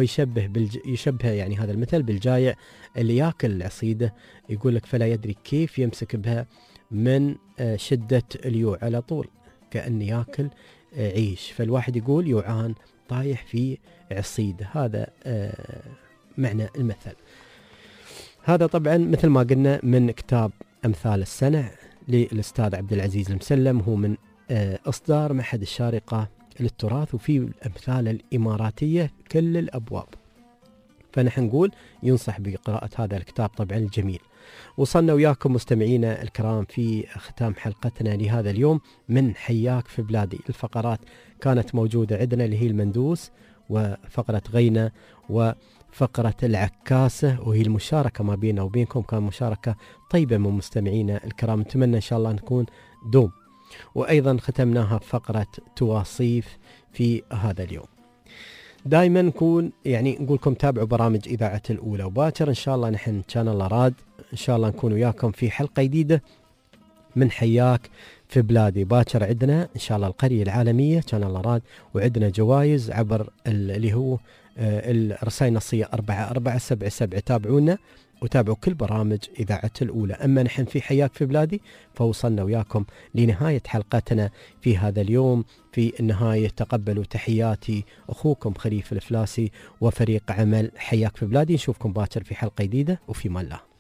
يشبه يعني هذا المثل بالجائع اللي يأكل العصيدة، يقول لك فلا يدري كيف يمسك بها من شدة اليوع، على طول كأنه يأكل عيش. فالواحد يقول يوعان طايح في عصيده، هذا معنى المثل. هذا طبعا مثل ما قلنا من كتاب أمثال السنع للأستاذ عبد العزيز المسلم، هو من إصدار معهد الشارقة للتراث، وفي الأمثال الإماراتية كل الأبواب. فنحن نقول ينصح بقراءة هذا الكتاب طبعا الجميل. وصلنا وياكم مستمعينا الكرام في ختام حلقتنا لهذا اليوم من حياك في بلادي. الفقرات كانت موجودة عندنا اللي هي المندوس، وفقرة غينة، وفقرة العكاسة، وهي المشاركة ما بيننا وبينكم، كان مشاركة طيبة من مستمعينا الكرام، نتمنى إن شاء الله نكون دوم. وأيضا ختمناها بفقرة تواصيف في هذا اليوم. دائما نكون يعني نقول لكم تابعوا برامج إذاعة الأولى، وباكر إن شاء الله نحن كان الله راد إن شاء الله نكون وياكم في حلقة جديدة من حياك في بلادي. باكر عندنا إن شاء الله القرية العالمية كان الله راد، وعندنا جوائز عبر اللي هو الرسائل النصية 4477. تابعونا وتابعوا كل برامج إذاعة الأولى. أما نحن في حياك في بلادي فوصلنا وياكم لنهاية حلقتنا في هذا اليوم. في النهاية تقبلوا تحياتي أخوكم خليفة الفلاسي وفريق عمل حياك في بلادي. نشوفكم باكر في حلقة جديدة، وفي مان الله.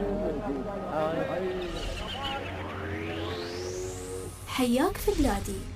حياك في بلادي